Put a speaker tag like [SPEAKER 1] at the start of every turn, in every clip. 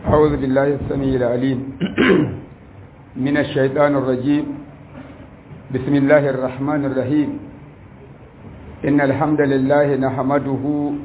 [SPEAKER 1] أعوذ بالله السميع العليم من الشيطان الرجيم. بسم الله الرحمن الرحيم. إن الحمد لله نحمده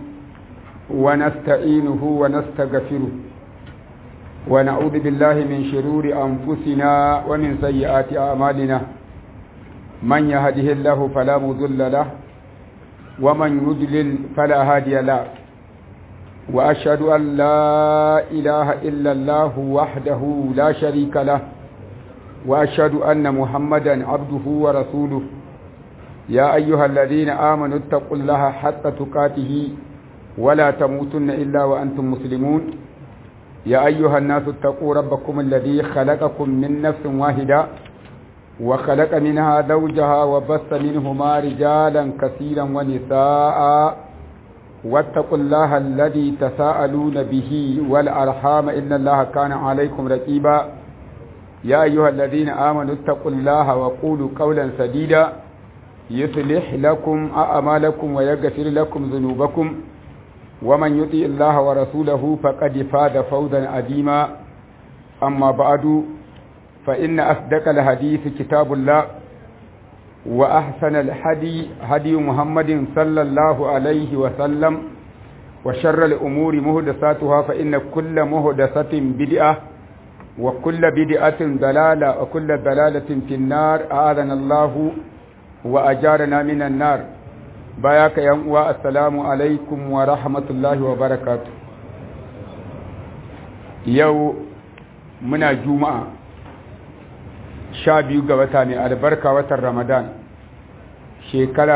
[SPEAKER 1] ونستعينه ونستغفره ونعوذ بالله من شرور أنفسنا ومن سيئات أعمالنا. من يهده الله فلا مضل له ومن يضلل فلا هادي له. وأشهد أن لا إله إلا الله وحده لا شريك له وأشهد أن محمدا عبده ورسوله. يا أيها الذين آمنوا اتقوا الله حق تقاته ولا تموتن إلا وأنتم مسلمون. يا أيها الناس اتقوا ربكم الذي خلقكم من نفس واحدة وخلق منها زوجها وبث منهما رجالا كثيرا ونساء واتقوا الله الذي تساءلون به والأرحام إن الله كان عليكم رقيبا. يا أيها الذين آمنوا اتقوا الله وقولوا قولا سديدا يصلح لكم أعمالكم ويغفر لكم ذنوبكم ومن يطع الله ورسوله فقد فاز فوزا عظيما. أما بعد فإن أصدق الحديث كتاب الله وأحسن الهدي هدي محمد صلى الله عليه وسلم وشر الأمور محدثاتها فإن كل محدثة بدعة وكل بدعة ضلالة وكل ضلالة في النار. أعاذنا الله وأجارنا من النار. باياك يا السلام عليكم ورحمة الله وبركاته. يوم من الجمعة 12 ga wata mai albarka watan Ramadan shekara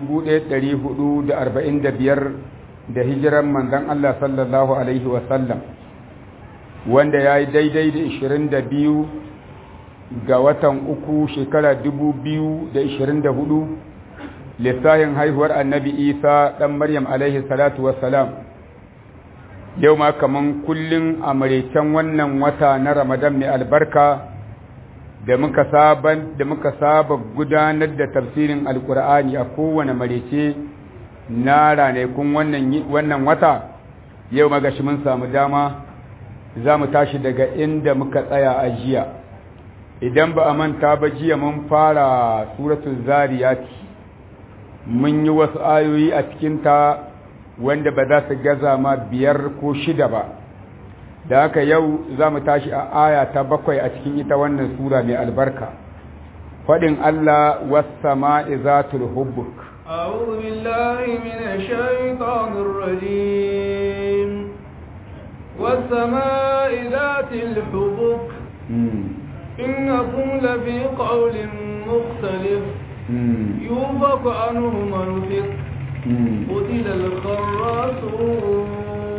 [SPEAKER 1] 1445 da hijiran manzon Allah sallallahu alaihi wasallam wanda ya yi daidai da 22 ga watan uku shekara 2024 lissafin haihuwar annabi Isa dan Maryam alaihi salatu wassalam. Yau ma kaman kullun a maraicen wannan wata na Ramadan mai albarka da muka saba gudanar da tafsirin alkur'ani a kowane marece na ranakun wannan wata. Yau magashi mun samu dama za mu tashi daga inda muka tsaya a jiya. Idan ba a manta ba jiya mun fara suratul zariyati, mun yi wasu ayoyi a cikinta wanda ba za su gaza ma 5 ko 6 ba. da haka yau za mu tashi a aya ta 7 a cikin ita wannan sura mai albarka. Faɗin Allah was-sama'i zatul hubbuk.
[SPEAKER 2] A'udhu billahi minash shaitanir rajim. Was-sama'i zatil hubbuk. Innakum lafi qawlin mukhtalif. Yufaku anhu man ufik. Qutila al-kharrasun.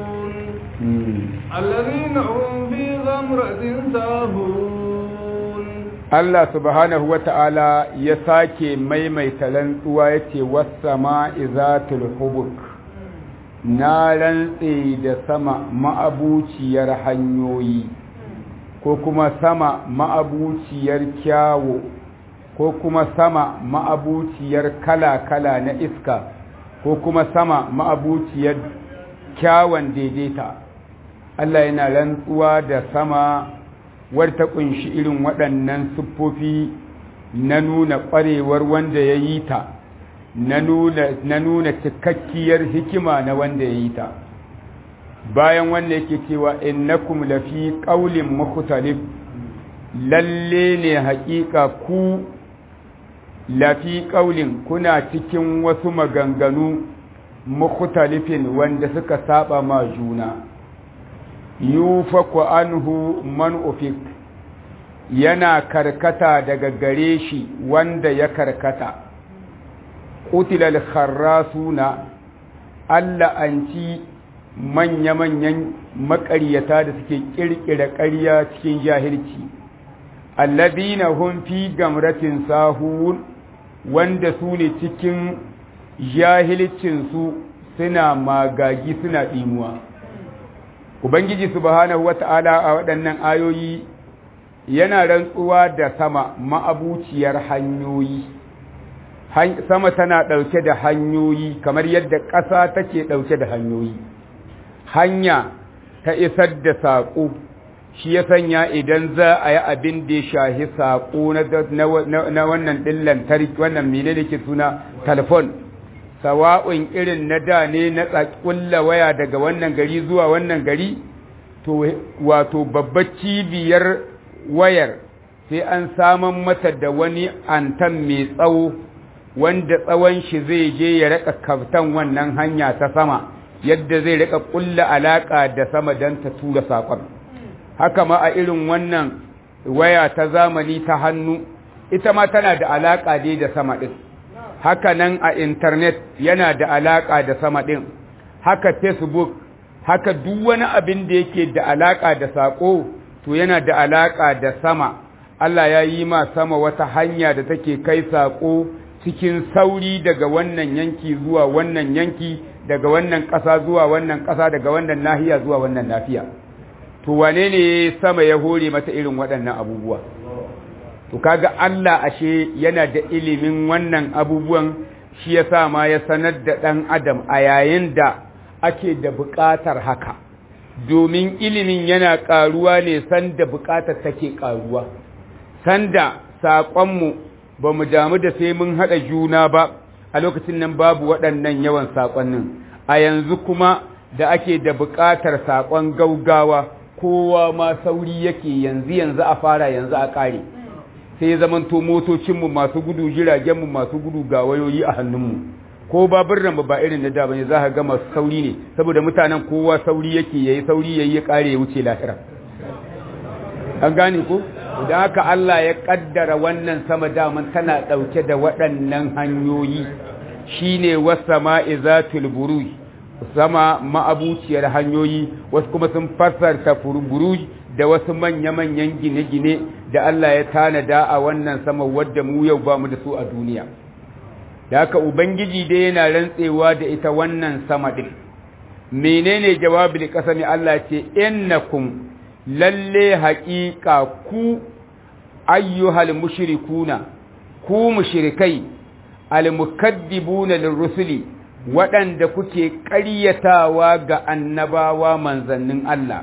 [SPEAKER 2] الذين هم في غمرة ساهون.
[SPEAKER 1] الله سبحانه وتعالى يساكي ميميتا لنسوا يتي والسماء ذات الحبك. نالنسي da sama ma'abuciyar hanyoyi ko kuma sama ma'abuciyar kyawo ko kuma sama ma'abuciyar kala-kala na iska ko kuma sama ma'abuciyar kyawun daidaita. Allah yana rantsuwa da sama wadda ta kunshi irin waɗannan siffofi na nuna ƙwarewar wanda ya yi ta, na nuna cikakkiyar hikima na wanda ya yi ta. Bayan wanda yake cewa innakum lafi qaulin mukhtalif, lalle ne haƙiƙa ku lafi qaulin kuna cikin wasu maganganu mukhtalifin wanda suka saba ma juna. Yufaku anhu man ufik, yana karkata daga gare shi wanda ya karkata. Qutilal kharrasuna, Allah an ci manya-manyan maƙaryata da suke ƙirƙira ƙarya cikin jahilci. Alladhina hum fi gamratin sahun, wanda su ne cikin jahilcinsu suna magagi suna ɗimuwa. Ubangiji subhanahu wata'ala a waɗannan ayoyi yana rantsuwa da sama ma'abuciyar hanyoyi. Sama tana ɗauke da hanyoyi kamar yadda ƙasa take ɗauke da hanyoyi. Hanya ta isar da saƙo shi ya sanya idan za a yi abin da ya shahi saƙo na wannan ɗin lantarki wannan mene da ke suna telefon sawa'un irin na da ne na ƙulla waya daga wannan gari zuwa wannan gari to wato babbar cibiyar wayar sai an saman mata da wani antan mai tsawo wanda tsawon shi zai je ya raka kaftan wannan hanya ta sama yadda zai rika ƙulla alaƙa da sama don ta tura saƙon. Haka ma a irin wannan waya ta zamani ta hannu ita ma tana da alaƙa dai da sama ɗin. Haka nan a intanet yana da alaƙa da sama ɗin. Haka Facebook, haka duk wani abin da yake da alaƙa da saƙo to yana da alaƙa da sama. Allah ya yi ma sama wata hanya da take kai saƙo cikin sauri daga wannan yanki zuwa wannan yanki, daga wannan ƙasa zuwa wannan ƙasa, daga wannan nahiya zuwa wannan nafiya. To wane ne sama ya hore mata irin waɗannan abubuwa? To kaga Allah ashe yana da ilimin wannan abubuwan, shi yasa ma ya sanar da ɗan adam a yayin da ake da buƙatar haka, domin ilimin yana ƙaruwa ne sanda buƙatar take ƙaruwa, sanda saƙonmu ba mu damu da sai mun haɗa juna ba, a lokacin nan babu waɗannan yawan saƙonnin. A yanzu kuma da ake da buƙatar saƙon gaugawa, kowa ma sauri yake yanzu a fara yanzu a ƙare, sai zamanto motocinmu masu gudu, jiragenmu masu gudu, ga wayoyi a hannunmu, ko baburan ba irin da da bane, za ka ga masu sauri ne, saboda mutanen kowa sauri yake yayi sauri yayi ya ƙare ya wuce lahira. An gane ko? Idan haka Allah ya kaddara wannan sama daman tana ɗauke da waɗannan hanyoyi, shine was-sama'i zatul buruj, sama ma'abuciyar hanyoyi. Wasu kuma sun fassarta buruj da wasu manya-manyan gine-gine da Allah ya tanada a wannan sama wadda mu yau ba mu da su a duniya. Da haka Ubangiji dai yana rantsewa da ita wannan sama ɗin. Menene jawabin ƙasami? Allah ce innakum lalle haƙiƙa ku ayyuhal mushrikuna, ku mushrikai al-mukaddibuna lirrusuli, waɗanda kuke ƙaryatawa ga annabawa manzannin Allah,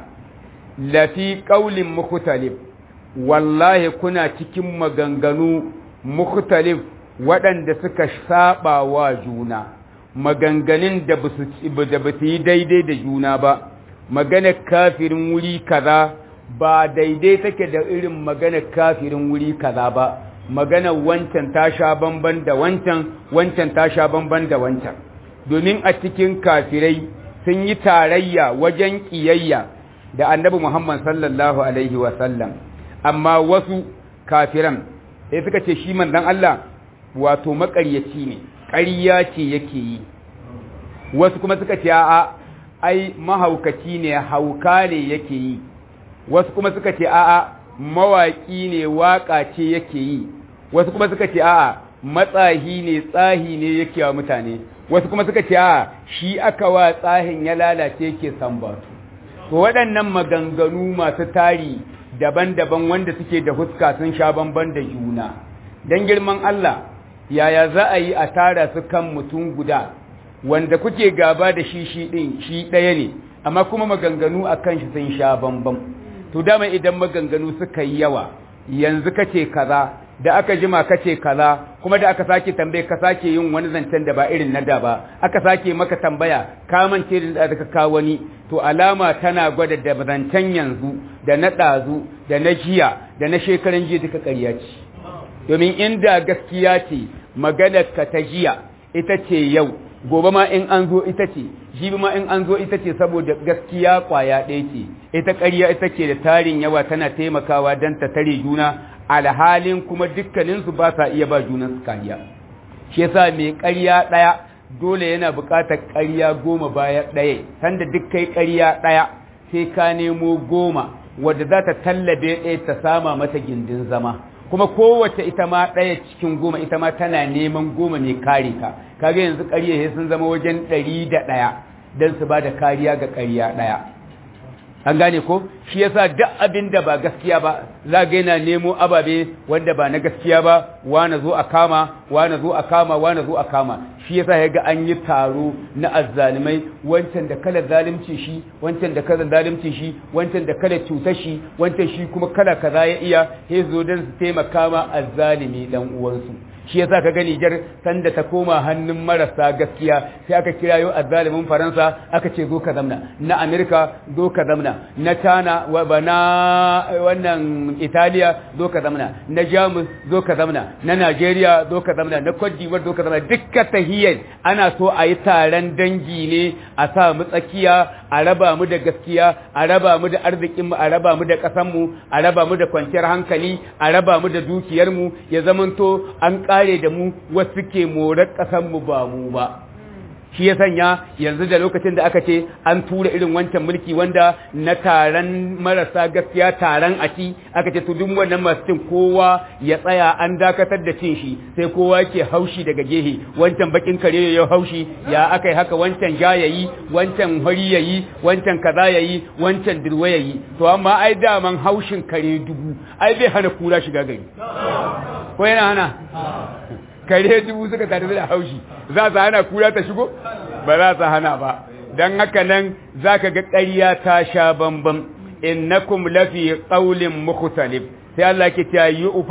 [SPEAKER 1] lafi ƙaulin mukhtalif, wallahi kuna cikin maganganu mukhtalif waɗanda suka saba wa juna, maganganun da ba su yi daidai da juna ba. Maganar kafirin wuri kaza ba daidai take da irin maganar kafirin wuri kaza ba, maganar wancan ta sha bamban da wancan ta sha bamban da wancan. Domin a cikin kafirai sun yi tarayya wajen ƙiyayya da annabi Muhammad sallallahu alaihi wasallam, amma wasu kafiran sai suka ce shi manzon Allah wato maƙaryaci ne, ƙarya ce yake yi. Wasu kuma suka ce a'a ai mahaukaci ne, hauka ne yake yi. Wasu kuma suka ce a'a mawaƙi ne, waƙa ce yake yi. Wasu kuma suka ce a'a matsahi ne, tsahi ne yake wa mutane. Wasu kuma suka ce a'a shi aka wa tsahin ya lalace yake sambatu. To waɗannan maganganu masu tari daban-daban wanda suke da huska sun sha bamban da juna. Dan girman Allah, yaya za a yi a tara su kan mutum guda wanda kuke gaba da shi ɗin shi ɗaya ne, amma kuma maganganu a kan shi sun sha bambam. To dama idan maganganu suka yi yawa, yanzu kace kaza, da aka jima kace kaza, kuma da aka sake tambaye ka sake yin wani zancen da ba irin na da ba, aka sake maka tambaya ka mance da ka kawo wani, to alama tana gwada da zancen yanzu da na ɗazu da na jiya da na shekaran jiya duka ƙarya ce. Domin inda gaskiya ce maganar ka ta jiya ita ce yau, gobe ma in an zo ita ce, jibi ma in an zo ita ce, saboda gaskiya kwaya ɗaya ce. Ita ƙarya ita ce da tarin yawa tana taimakawa don ta tare juna, alhalin kuma dukkaninsu ba sa iya ba junan su kariya. Shi yasa mai ƙarya ɗaya dole yana buƙatar ƙarya 10 baya ɗaya, sanda duk kai ƙarya ɗaya sai ka nemo 10 wadda za ta tallabe ɗaya ta sama mata gindin zama. Kuma kowace ita ma ɗaya cikin 10 ita ma tana neman 10 mai kare ka. Kaga yanzu ƙarya sun zama wajen 101 don su ba da kariya ga ƙarya ɗaya. An gane ko? shi yasa duk abin da ba gaskiya ba za ga yana nemo ababe wanda ba na gaskiya ba wani zo a kama wani zo a kama wani zo a kama shi yasa ya ga an yi taro na azzalimai wancan da kala zalunci shi wancan da kala zalunci shi wancan da kala cutar shi wancan shi kuma kala kaza ya iya sai zo dan su taimaka ma azzalimi dan uwansu shi yasa ka gani jar sanda ta koma hannun marasa gaskiya sai aka kirayo azzalimin Faransa aka ce zo ka zamna na Amerika zo ka zamna na China wa bana wannan Italiya zo ka zamna na Jamus zo ka zamna na Nigeria zo ka zamna na Cote d'Ivoire zo ka zamna dukkan tahiyyar ana so a yi taron dangi ne a sa mu tsakiya a raba mu da gaskiya a raba mu da arzikin mu a raba mu da kasan mu a raba mu da kwanciyar hankali a raba mu da dukiyar mu ya zamanto an kare da mu wasu ke morar ƙasanmu ba mu ba shi ya sanya yanzu da lokacin da aka ce an tura irin wancan mulki wanda na taron marasa gaskiya taron aki aka ce to duk wannan masu cin kowa ya tsaya an dakatar da cin shi sai kowa ke haushi daga gehe wancan bakin kare ya haushi ya aka yi haka wancan ja yayi wancan hari yayi wancan kaza yayi wancan dirwa yayi to amma ai daman haushin kare dubu ai bai hana kura shiga gari ko yana hana kare dubu suka tare da haushi za su hana kura ta shigo ba za su hana ba don haka nan za ka ga ƙarya ta sha bambam innakum lafi qawlin mukhtalif sai Allah ke ta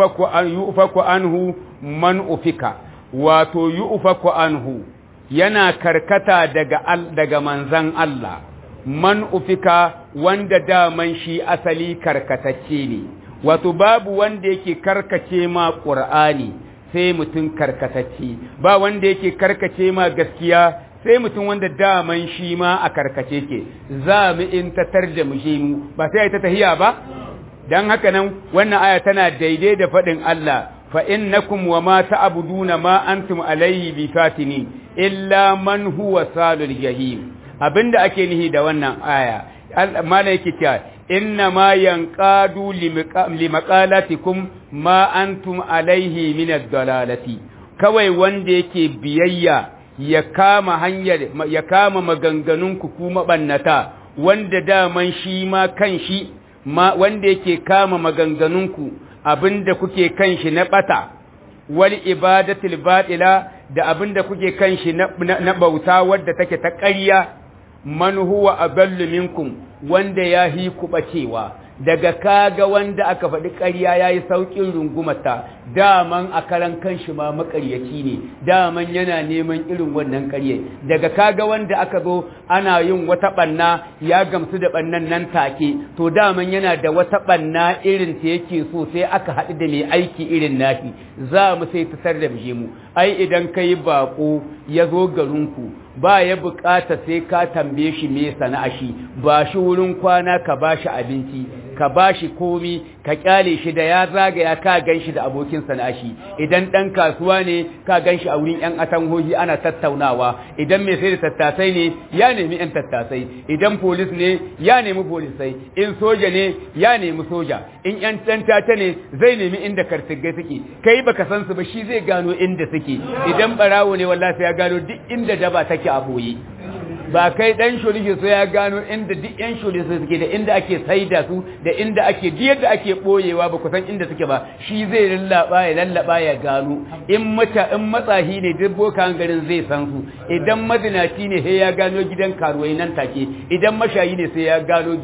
[SPEAKER 1] yu'faku anhu man ufika wato yu'faku anhu yana karkata daga manzan Allah man ufika wanda daman shi asali karkatacce ne wato babu wanda yake karkace ma Qur'ani sai mutum karkatacce ba wanda yake karkace ma gaskiya sai mutum wanda daman shi ma a karkace ke za mu in tatar da mu je mu ba sai ta tahiya ba dan haka nan wannan aya tana daidai da fadin Allah fa innakum wa ma ta'buduna ma antum alayhi bifatini illa man huwa salul jahim abinda ake nihi da wannan aya malaiki ta inna ma yanqadu limaqalatikum ma antum alaihi min ad-dalalati kawai wanda yake biyayya ya kama hanyar ya kama maganganunku ku mabannata wanda daman shi ma kanshi wanda yake kama maganganunku abinda kuke kanshi na bata wal ibadatul batila da abinda kuke kanshi na bauta wadda take ta ƙarya man huwa adallu minkum wanda ya hi ku bacewa daga kaga wanda aka faɗi ƙarya yayi saukin rungumata daman a karan kanshi ma makaryaci ne daman yana neman irin wannan ƙarye daga kaga wanda aka zo ana yin wata banna ya gamsu da bannan nan take to daman yana da wata banna irin ta yake so sai aka haɗu da mai aiki irin nashi za mu sai ta sarrafa mu ai idan kai bako ya zo garinku ba ya bukata sai ka tambaye shi me sana'a shi ba shi wurin kwana ka bashi abinci ka bashi komi ka kyale shi da ya zagaya ka ganshi da abokin sana'a shi idan dan kasuwa ne ka ganshi a wurin yan atanhohi ana tattaunawa idan mai sai da tattasai ne ya nemi yan tattasai idan polis ne ya nemi polisai in soja ne ya nemi soja in yan tantata ne zai nemi inda kartigai suke kai baka san su ba shi zai gano inda suke idan barawo ne wallahi sai ya gano duk inda daba take a boye ba kai dan sholishe so ya gano inda duk yan sholishe suke da inda ake saida su da inda ake yadda ake boyewa ba ku san inda suke ba shi zai lallaba ya gano in matsahi ne duk bokan garin zai san su idan mazinaci ne sai ya gano gidan karuwai nan take idan mashayi ne sai ya gano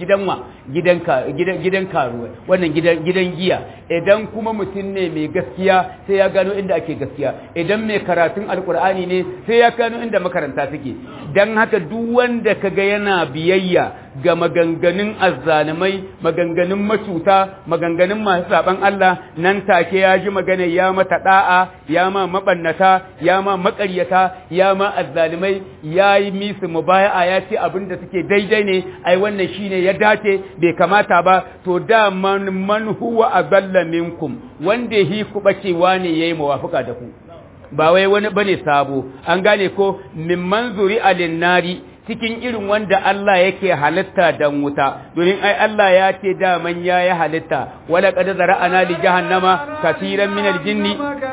[SPEAKER 1] gidan karuwai wannan gidan giya idan kuma mutum ne mai gaskiya sai ya gano inda ake gaskiya idan mai karatun alkur'ani ne sai ya gano inda makaranta suke dan haka duk wanda kaga yana biyayya ga maganganun azzalimai maganganun macuta maganganun masu saban Allah nan take ya ji magana ya mata da'a ya ma mabannata ya ma makaryata ya ma azzalimai yayi misu mubaya'a ya ce abinda suke daidai ne ai wannan shine ya dace bai kamata ba to da man huwa azalla minkum wanda hi ku bacewa ne yayi muwafaqa da ku ba wai wani bane sabo an gane ko min manzuri alinnari cikin irin wanda Allah yake halitta dan wuta domin ai Allah ya ce da man yayi halitta wala qad zara'ana li jahannama kaseeran min al-jinni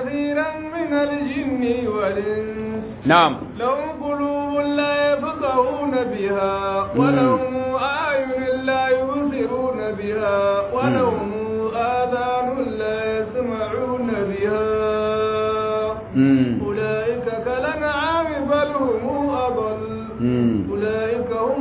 [SPEAKER 1] na'am
[SPEAKER 2] lahum qulubun la yafqahuna biha wa lahum a'yunun la yubsiruna يبصرون بها ولهم آذان لا يسمعون بها أولئك كالأنعام بل هم أضل أولئك هم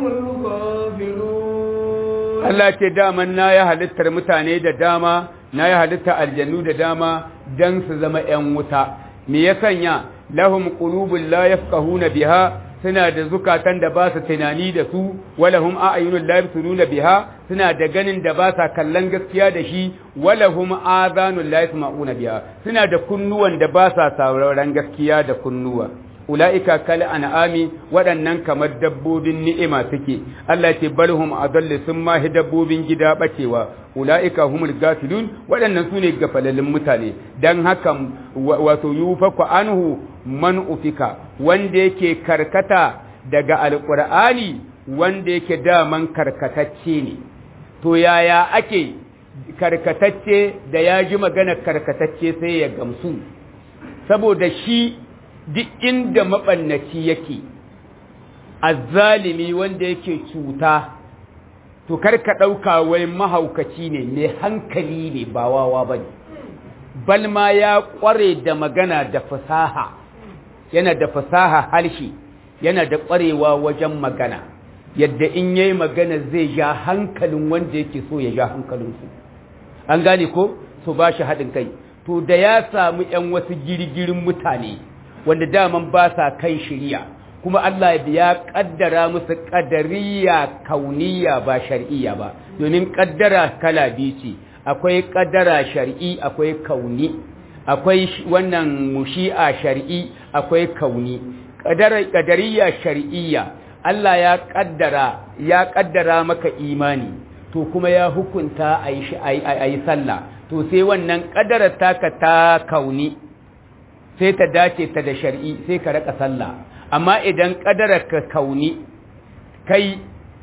[SPEAKER 2] الغافلون.
[SPEAKER 1] Allah ce daman na ya halittar mutane da dama, na ya halitta aljannu da dama dan su zama ‘yan wuta. Me ya sanya lahum qulubun la yafqahuna biha, suna da zukatan da ba su tunani da su, walahum a'yunun la yabsiruna biha, suna da ganin da ba sa kallon gaskiya da shi, walahum adhanun la yasma'una biha, suna da kunnuwan da ba sa sauraron gaskiya da kunnuwa. Ula'ika kal an'ami, waɗannan kamar dabbobin ni'ima suke. Allah ce balhum adallu, sun ma dabbobin gida bacewa. Ula'ika humul gafilun, waɗannan sune gafalalin mutane. Dan haka wato yufaku anhu man ufika, wanda yake karkata daga alqur'ani, wanda yake daman karkatacce ne. To yaya ake karkatacce da ya ji magana karkatacce sai ya gamsu? Saboda shi duk inda maɓannaci yake, azzalimi wanda yake cuta, to karka ɗauka wai mahaukaci ne, mai hankali ne, ba wawa ba ne. Balma ya ƙware da magana da fasaha, yana da fasaha harshe, yana da ƙwarewa wajen magana, yadda in yayi magana zai ja hankalin wanda yake so ya ja hankalinsu. An gane ko? Su ba shi haɗin kai. To da ya samu ‘yan wasu girgirin mutane, wanda daman ba sa kan shiriya, kuma Allah ya kaddara musu kadariya kauniya ba shar'iyya ba, domin kaddara kala biyu ce, akwai kaddara shar'i, akwai kauni, akwai wannan mushi'a shar'i, akwai kauni. Kadariya shar'iyya, Allah ya kaddara maka imani, to kuma ya hukunta a yi sallah, to sai wannan kaddara taka ta kauni sai ta dace ta da shar'i, sai ka raka sallah. Amma idan ƙadarar ka kauni kai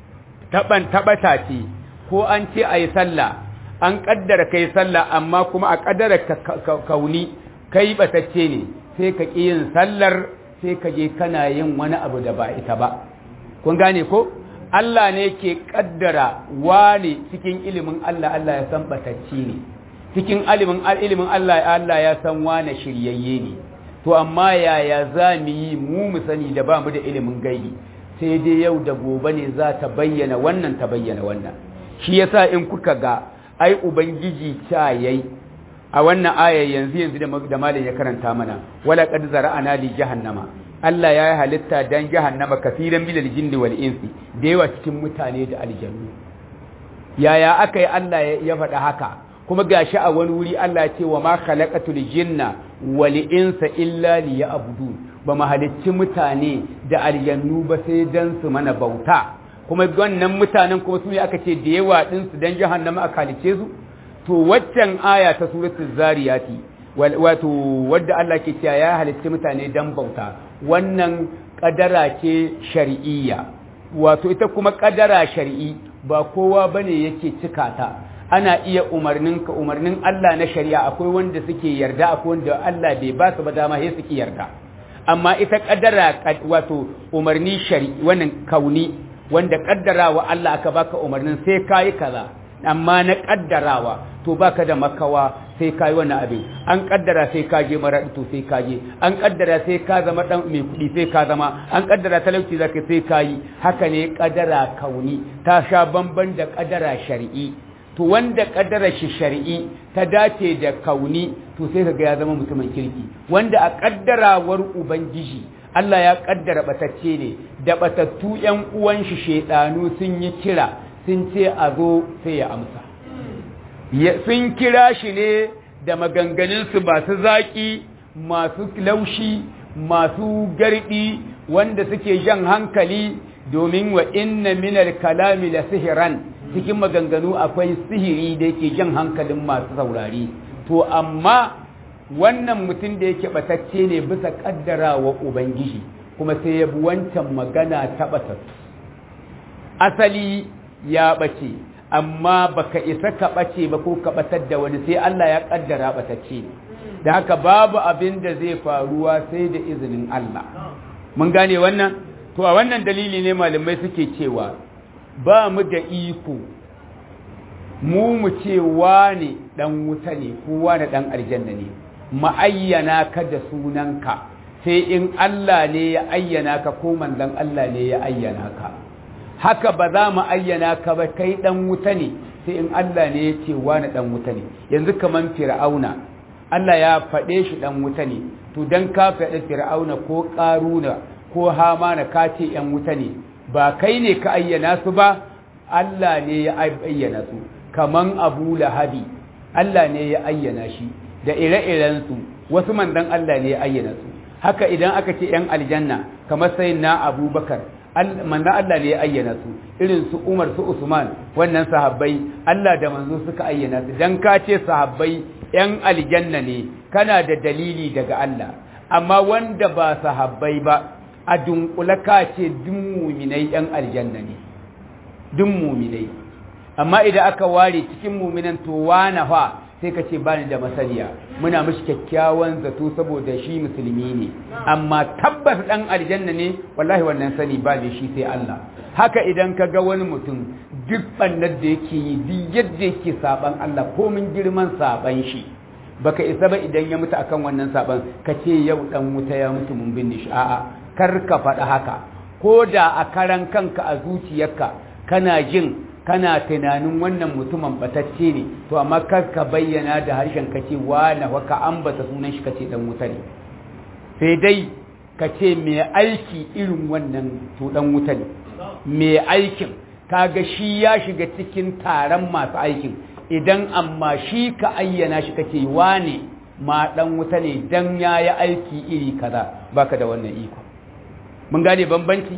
[SPEAKER 1] taɓata ce, ko an ce a yi sallah, an ƙaddara kai sallah, amma kuma a ƙadarar ka kauni kai ɓatacce ne, sai ka ƙi yin sallar, sai ka je kana yin wani abu da ba ita ba. Kun gane ko? Allah ne ke ƙaddara wane cikin ilimin Allah, Allah ya san ɓatacce ne. Cikin ilimin Allah ya san wane shiryayye ne. To amma yaya za mu yi mu sani da ba mu da ilimin gaibi, sai dai yau da gobe ne za ta bayyana wannan ta bayyana wannan. Shi yasa in kuka ga ai ubangiji ta yayi a wannan aya yanzu da malam ya karanta mana, wala qad zara'ana li jahannama, Allah ya yi halitta dan jahannama kafiran bilal jinni wal insi, da yawa cikin mutane da aljannu. Yaya aka yi Allah ya faɗa haka? Kuma gashi a wani wuri Allah ce wa ma khalaqatul jinna wal insa illa liya'budun, ba mu halicci mutane da aljannu ba sai dan su mana bauta. Kuma wannan mutanen kuma su ne aka ce da yawa din su dan jahannama aka halicce su. To waccan aya ta suratul zariyati wato wadda Allah ke cewa ya halicci mutane dan bauta, wannan kadara ce shar'iyya. Wato ita kuma kadara shar'i ba kowa bane yake cika ta. Ana iya umarnin Allah na shari'a, akwai wanda suke yarda, akwai wanda Allah bai ba su ba dama sai suke yarda. Amma ita kaddara wato umarni shari'i wannan kauni, wanda kaddarawa Allah aka baka umarnin sai kai kaza, amma na kaddarawa to baka da makawa sai kai wannan abin. An kaddara sai ka je maradi to sai ka je, an kaddara sai ka zama dan mai kudi sai ka zama, an kaddara talauci zaka sai ka yi. Haka ne kaddara kauni ta sha bamban da kaddara shari'i. To wanda kaddara shi shari'i ta dace da kauni, to sai kaga ya zama mutumin kirki. Wanda a kaddarawar ubangiji Allah ya kaddara batacce ne, da batattu ƴan uwan shi shedanu sun yi kira, sun ce a zo sai ya amsa. Sun kira shi ne da maganganun su masu zaki, masu laushi, masu gardi, wanda suke jan hankali, domin wa inna minal kalami la sihran, cikin maganganu akwai sihiri da yake jan hankalin masu saurari. To amma wannan mutum da yake batacce ne bisa kaddarawa ubangiji, kuma sai ya bi wancan magana ta batattu. Asali ya bace, amma baka isa ka bace ba ko ka batar da wani, sai Allah ya kaddara batacce ne. Da haka babu abin da zai faruwa sai da izinin Allah. Mun gane wannan? To a wannan dalili ne malamai suke cewa ba mu da iko mu ce wane dan wuta ne ko wane dan aljanna ne ma'ayyana ka da sunanka sai in Allah ne ya ayyana ka ko manzon Allah ne ya ayyana ka haka ba za mu ayyana ka ba kai dan wuta ne sai in Allah ne ya ce wane dan wuta ne yanzu kaman fir'auna Allah ya faɗe shi dan wuta ne to dan ka faɗi fir'auna ko ƙaruna ko hamana ka ce yan wuta ne ba kai ne ka ayyana su ba Allah ne ya ayyana su kaman Abu Lahabi Allah ne ya ayyana shi da ire-iren su wasu mandan Allah ne ya ayyana su haka idan aka ce yan aljanna kamar sayyidina Abubakar mandan Allah ne ya ayyana su irin su Umar su Usman wannan sahabbai Allah da manzo suka ayyana su dan ka ce sahabbai yan aljanna ne kana da dalili daga Allah amma wanda ba sahabbai ba a dunkula ka ce duk muminai yan aljanna ne duk muminai amma idan aka ware cikin muminan to wana fa sai ka ce bani da masaniya muna mishi kyakkyawan zato saboda shi musulmi ne amma tabbas dan aljanna ne wallahi wannan sani ba ne shi sai Allah haka idan ka ga wani mutum duk bannar da yake yi duk yadda yake saban Allah ko mun girman saban shi baka isa ba idan ya mutu akan wannan saban ka ce yau dan wuta ya mutu mun binne shi a'a kar ka faɗa haka ko da a karan kanka a zuciyarka kana jin kana tunanin wannan mutumin batacce ne to amma kar ka bayyana da harshen ka ce wala ka ambata sunan shi kace dan wuta ne sai dai ka ce mai aiki irin wannan to dan wuta ne mai aikin kaga shi ya shiga cikin taron masu aikin idan amma shi ka ayyana shi kake wane ma dan wuta ne dan yayi aiki iri kaza baka da wannan iko mun gane bambanci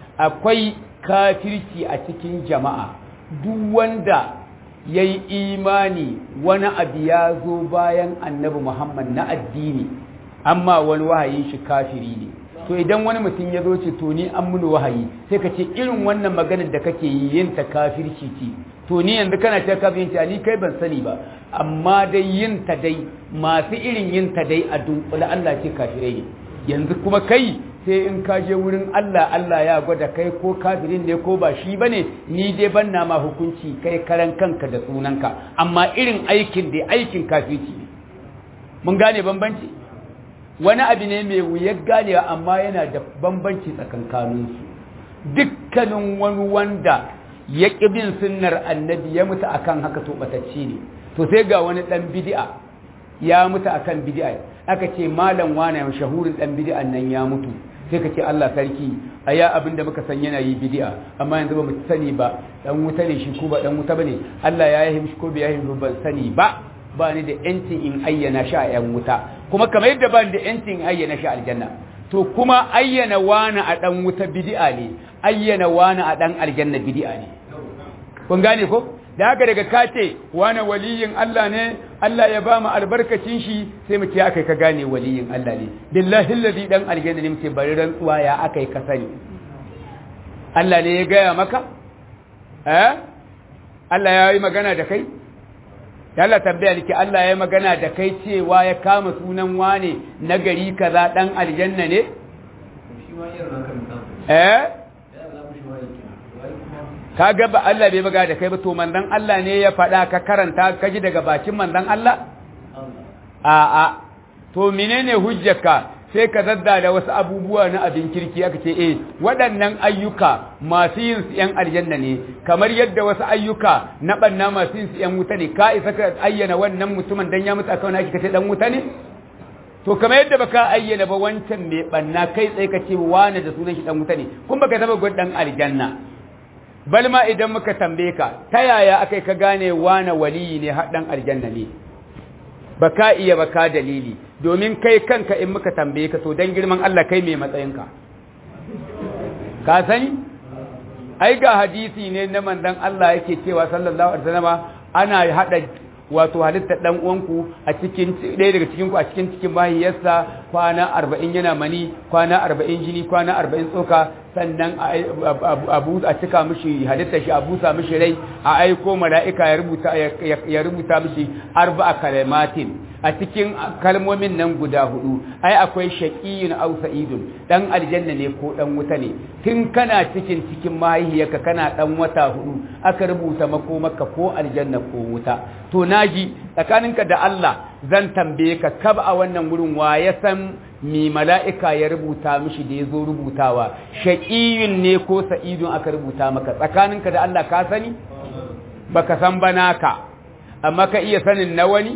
[SPEAKER 1] akwai kafirci a cikin jama'a duk wanda yayi imani wani abu ya zo bayan annabi Muhammad na addini amma wani wahayin shi kafiri ne to idan wani mutum ya zo ce to ni an muni wahayi sai ka ce irin wannan maganar da kake yi yin ta kafirci ce to ni yanzu kana ta kafirci ni kai ban sani ba amma dai yin ta dai masu irin yin ta dai a dunkula Allah ce kafirai ne yanzu kuma kai sai in ka je wurin Allah Allah ya gwada kai ko kafirin ne ko ba shi bane ni dai ban na ma hukunci kai karan kanka da sunanka amma irin aikin dai aikin kafirci mun gane bambanci wani abu ne mai wuyar ganewa amma yana da bambanci tsakankaninsu dukkanin wani wanda ya ƙi bin sunnar annabi ya mutu akan haka to batacce ne to sai ga wani ɗan bid'a ya mutu akan bid'a aka ce malam wane shahurin ɗan bid'an nan ya mutu sai ka ce Allah sarki a ya abin da muka san yana yi bid'a amma yanzu ba mu sani ba dan wuta ne shi ko ba dan wuta bane Allah ya yi shi ko bai yi ban sani ba ba ni da yancin in ayyana shi a yan wuta kuma kamar yadda ba ni da yancin in ayyana shi a aljanna to kuma ayyana wani a dan wuta bid'a ne ayyana wani a dan aljanna bid'a ne kun gane ko da haka daga kace wani waliyin Allah ne Allah ya ba mu albarkacin shi sai mu ce akai ka gane waliyin Allah ne billahi allazi dan aljanna ne mu ce bari rantsuwa ya akai ka sani Allah ne ya gaya maka Allah ya yi magana da kai Allah tambaya nake Allah ya magana da kai cewa ya kama sunan wane na gari kaza dan aljanna ne kaga ba Allah bai magana da kai ba to manzon Allah ne ya faɗa ka karanta ka ji daga bakin manzon Allah a'a to menene hujjarka sai ka zadda da wasu abubuwa na abin kirki aka ce waɗannan ayyuka masu yin su ‘yan aljanna ne kamar yadda wasu ayyuka na ɓanna masu yin su ‘yan wuta ne ka isa ka ayyana wannan mutumin dan ya mutu a kawai ake kace ɗan wuta ne to kamar yadda baka ayyana ba wancan mai ɓanna kai tsaye ka ce wane da sunan shi ɗan wuta ne kun baka taba gwada ɗan aljanna bal ma idan muka tambaye ka ta yaya akai ka gane wane waliyi ne har ɗan aljanna ne baka iya baka dalili domin kai kanka in muka tambaye ka to dan girman Allah kai mai matsayinka ka sani ai ga hadisi ne na manzon Allah yake cewa sallallahu alaihi wasallam ana hada wato halitta dan uwanku a cikin ɗaya daga cikin ku a cikin mahiyarsa kwana 40 yana mani, kwana 40 jini, kwana 40 tsoka, sannan a cika mishi halitta shi, a busa mishi rai, a aiko mala'ika ya rubuta mishi 4 kalmatin. A cikin kalmomin nan guda 4 ai akwai shaqiyun aw sa'idun, dan aljanna ne ko dan wuta ne. Tun kana cikin mahaifiyarka kana dan wata 4 aka rubuta makomaka ko aljanna ko wuta. To naji tsakaninka da Allah zan tambaye ka kab a wannan gurin wa ya san mi mala'ika ya rubuta mishi da yazo rubutawa, shaqiyun ne ko sa'idun aka rubuta maka, tsakaninka da Allah ka sani? Baka san ba naka, amma ka iya sanin na wani?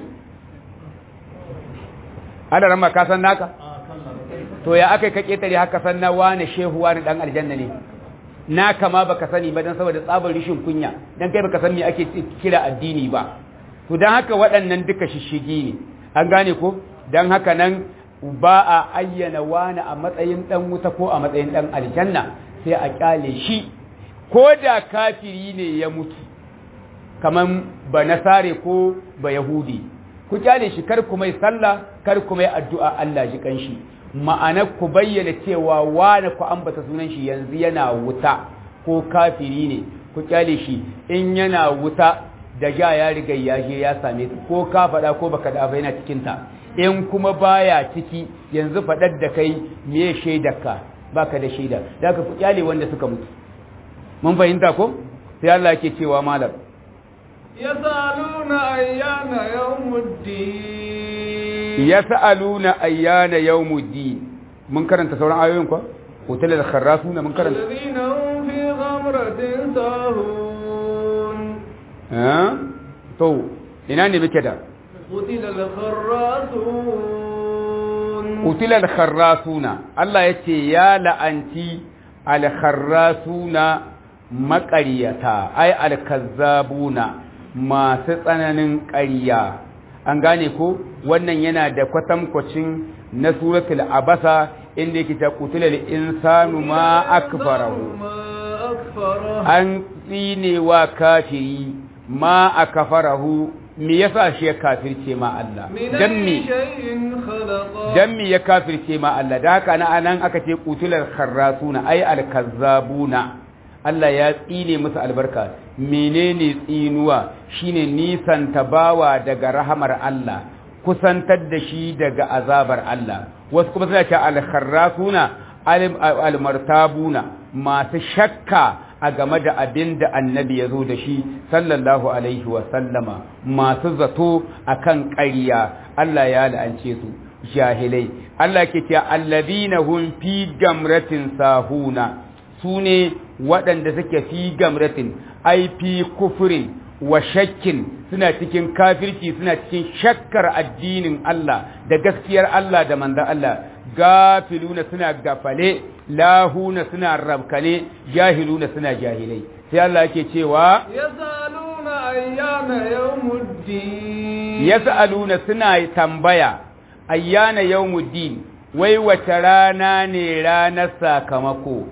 [SPEAKER 1] Ana ran ka san naka? To ya akai ka ketare haka san na wani shehu wani dan aljanna ne? Naka ma baka sani ba dan saboda tsabar rishin kunya, dan kai baka san me ake kira addini ba. To dan haka waɗannan duka shishigi ne. An gane ko? Dan haka nan ba a ayyana wani a matsayin dan wuta ko a matsayin dan aljanna, sai a kyale shi. Ko da kafiri ne ya mutu, kaman ba nasare ko ba yahudi, ku kyale shi, kar ku mai sallah, kar ku mai addu'a Allah ji kanshi. Ma'ana ku bayyana cewa wani ku ambata sunan shi yanzu yana wuta ko kafiri ne, ku kyale shi. In yana wuta da ya riga ya je ya same ta, ko ka faɗa ko baka da ba yana cikin ta. In kuma baya ciki, yanzu faɗar da kai me shaidarka, baka da shaida, da ka ku kyale wanda suka mutu. Mun fahimta ko? Sai Allah yake cewa malam
[SPEAKER 2] yas'aluna ayyana yawmuddin,
[SPEAKER 1] yas'aluna ayyana yawmuddin. Mun karanta sauran ayoyin ko? Hotel al-kharrasuna mun karanta.
[SPEAKER 2] alladhina hum fi ghamratin sahun.
[SPEAKER 1] To ina ne muke da?
[SPEAKER 2] Hotel al-kharrasun.
[SPEAKER 1] Hotel al-kharrasuna. Allah yace ya la'anti al-kharrasuna maƙaryata, ai al-kazzabuna, masu tsananin ƙarya. An gane ko wannan yana da kwatankwacin na suratul abasa inda yake ta qutulal insanu ma akfarahu, an tsinewa kafiri ma akfarahu, me yasa shi ya kafirce ma Allah, dan me ya kafirce ma Allah. Da haka na anan aka ce qutulal kharrasuna ai al-kazzabuna, Allah ya tsine musu albarka. Menene tsinuwa? Shine nisan tabawa daga rahamar Allah, kusantar da shi daga azabar Allah. Wasu kuma suna cewa al-kharrasuna al-martabuna, masu shakka a game da abin da annabi ya zo da shi sallallahu alaihi wa sallama, masu zato akan ƙarya. Allah ya la'ance su, jahilai. Allah ke cewa alladhina hum fi gamratin sahuna, su ne waɗanda suke fi gamratin, ai fi kufurin wa shakkin, suna cikin kafirci, suna cikin shakkar addinin Allah da gaskiyar Allah da manzon Allah. Gafiluna suna gafale, lahuna suna rabkane, jahiluna suna jahilai. Sai Allah yake cewa
[SPEAKER 2] yas'aluna ayyana yawmuddin,
[SPEAKER 1] yas'aluna suna tambaya ayyana yawmuddin, wai wace rana ne ranar sakamako.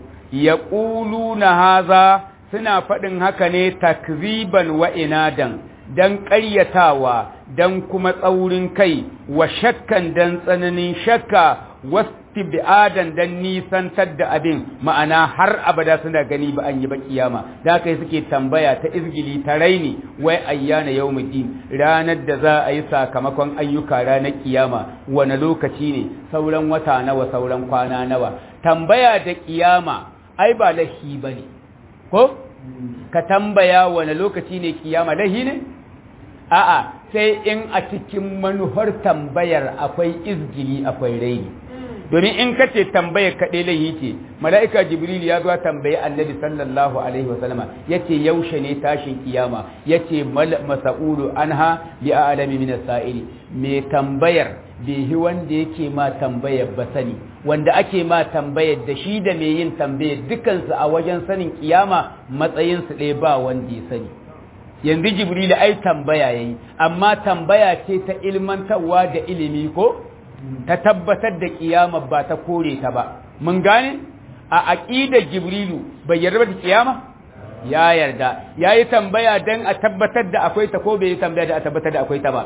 [SPEAKER 1] Yaquluna haza, suna faɗin haka ne takziban wa inadan, dan ƙaryatawa, dan kuma tsaurin kai, wa shakkan dan tsananin shakka, wastibi'adan dan nisantar da abin, ma'ana har abada suna gani ba an yi ba kiyama. Da kai suke tambaya ta izgili ta raini, wai ayyana yawmuddin, ranar da za a yi sakamakon ayyuka ranar kiyama, wani lokaci ne, sauran wata nawa, sauran kwana nawa. Tambaya da kiyama ai ba lahi bane ko? Ka tambaya wani lokaci ne kiyama, lahi ne? A'a, sai in a cikin manuhar tambayar akwai izgili, akwai raini. Domin in ka ce tambayar kaɗai lahi ce, mala'ika Jibril ya zuwa tambayi Annabi sallallahu alaihi wa sallama, yace yaushe ne tashin kiyama, yace mas'ulu anha bi a'lami min as-sa'ili. Me tambayar bai wanda yake ma tambayar ba sani, wanda ake ma tambayar da shi da mai yin tambayar dukansu a wajen sanin kiyama matsayinsu ɗaya, ba wanda ya sani. Yanzu Jibril ai tambaya yayi, amma tambaya ce ta ilmantarwa da ilimi ko ta tabbatar da kiyama ba ta kore ta ba. Mun gane? A aqidar Jibrilu bai yarda da kiyama? Ya yarda. Yayi tambaya dan a tabbatar da akwai ta ko bai yi tambaya da a tabbatar da akwai ta ba?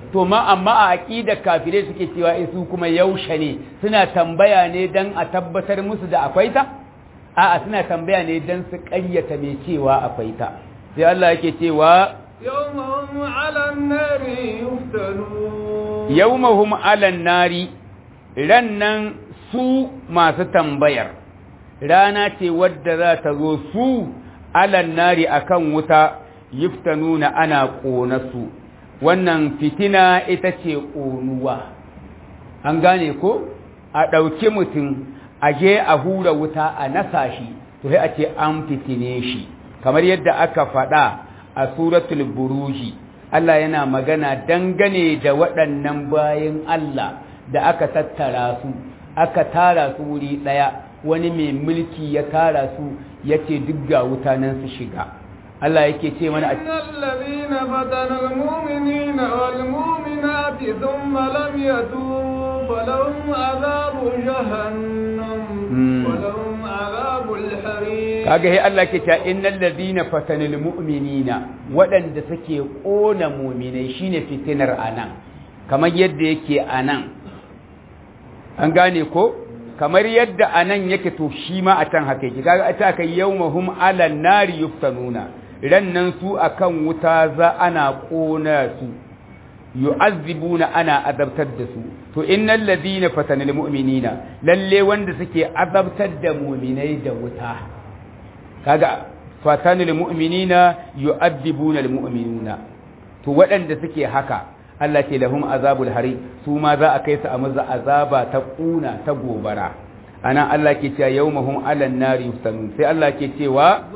[SPEAKER 1] to amma a aqidar kafirai suke cewa su kuma yaushe ne suna tambaya ne dan a tabbatar musu da akwai ta a'a suna tambaya ne dan su ƙaryata mai cewa akwai ta sai Allah yake cewa
[SPEAKER 2] yawmahum 'alan nari yuftanun
[SPEAKER 1] yawmahum 'alan nari rannan su masu tambayar rana ce wadda za ta zo su 'alan nari akan wuta yuftanuna ana ƙona su wannan fitina ita ce ƙonuwa an gane ko a ɗauki mutum a je a hura wuta a nasa shi to sai a ce an fitine shi kamar yadda aka faɗa a suratul buruji Allah yana magana dangane da waɗannan bayin Allah da aka tattara su aka tara su wuri ɗaya wani mai mulki ya tara su yace duk ga wuta nan su shiga Allah yake ce mana
[SPEAKER 2] innal ladina fatana almu'minina wal mu'minati thumma lam yatubu falahum adhabu jahannam walahum adhabul harim
[SPEAKER 1] kaga sai Allah yake cewa innal ladina fatana almu'minina wadanda suke kona mu'minai shine fitinar anan kamar yadda yake anan an gane ko kamar yadda anan yake to shi ma a can haka yake kaga ata kai yawmahum 'alan nari yuftanuna rannan su akan wuta za ana kona su yu'azzibuna ana azabtar da su to innal ladina fatanal mu'minina lalle wanda suke azabtar da mu'minai da wuta kaga fatanal mu'minina yu'azzibuna almu'minuna to waɗanda suke haka Allah ce lahum azabul hari su ma za a kai su a maza azaba ta kuna ta gobara ana Allah ke cewa yawmahum 'alan nari yuftanun sai Allah ke cewa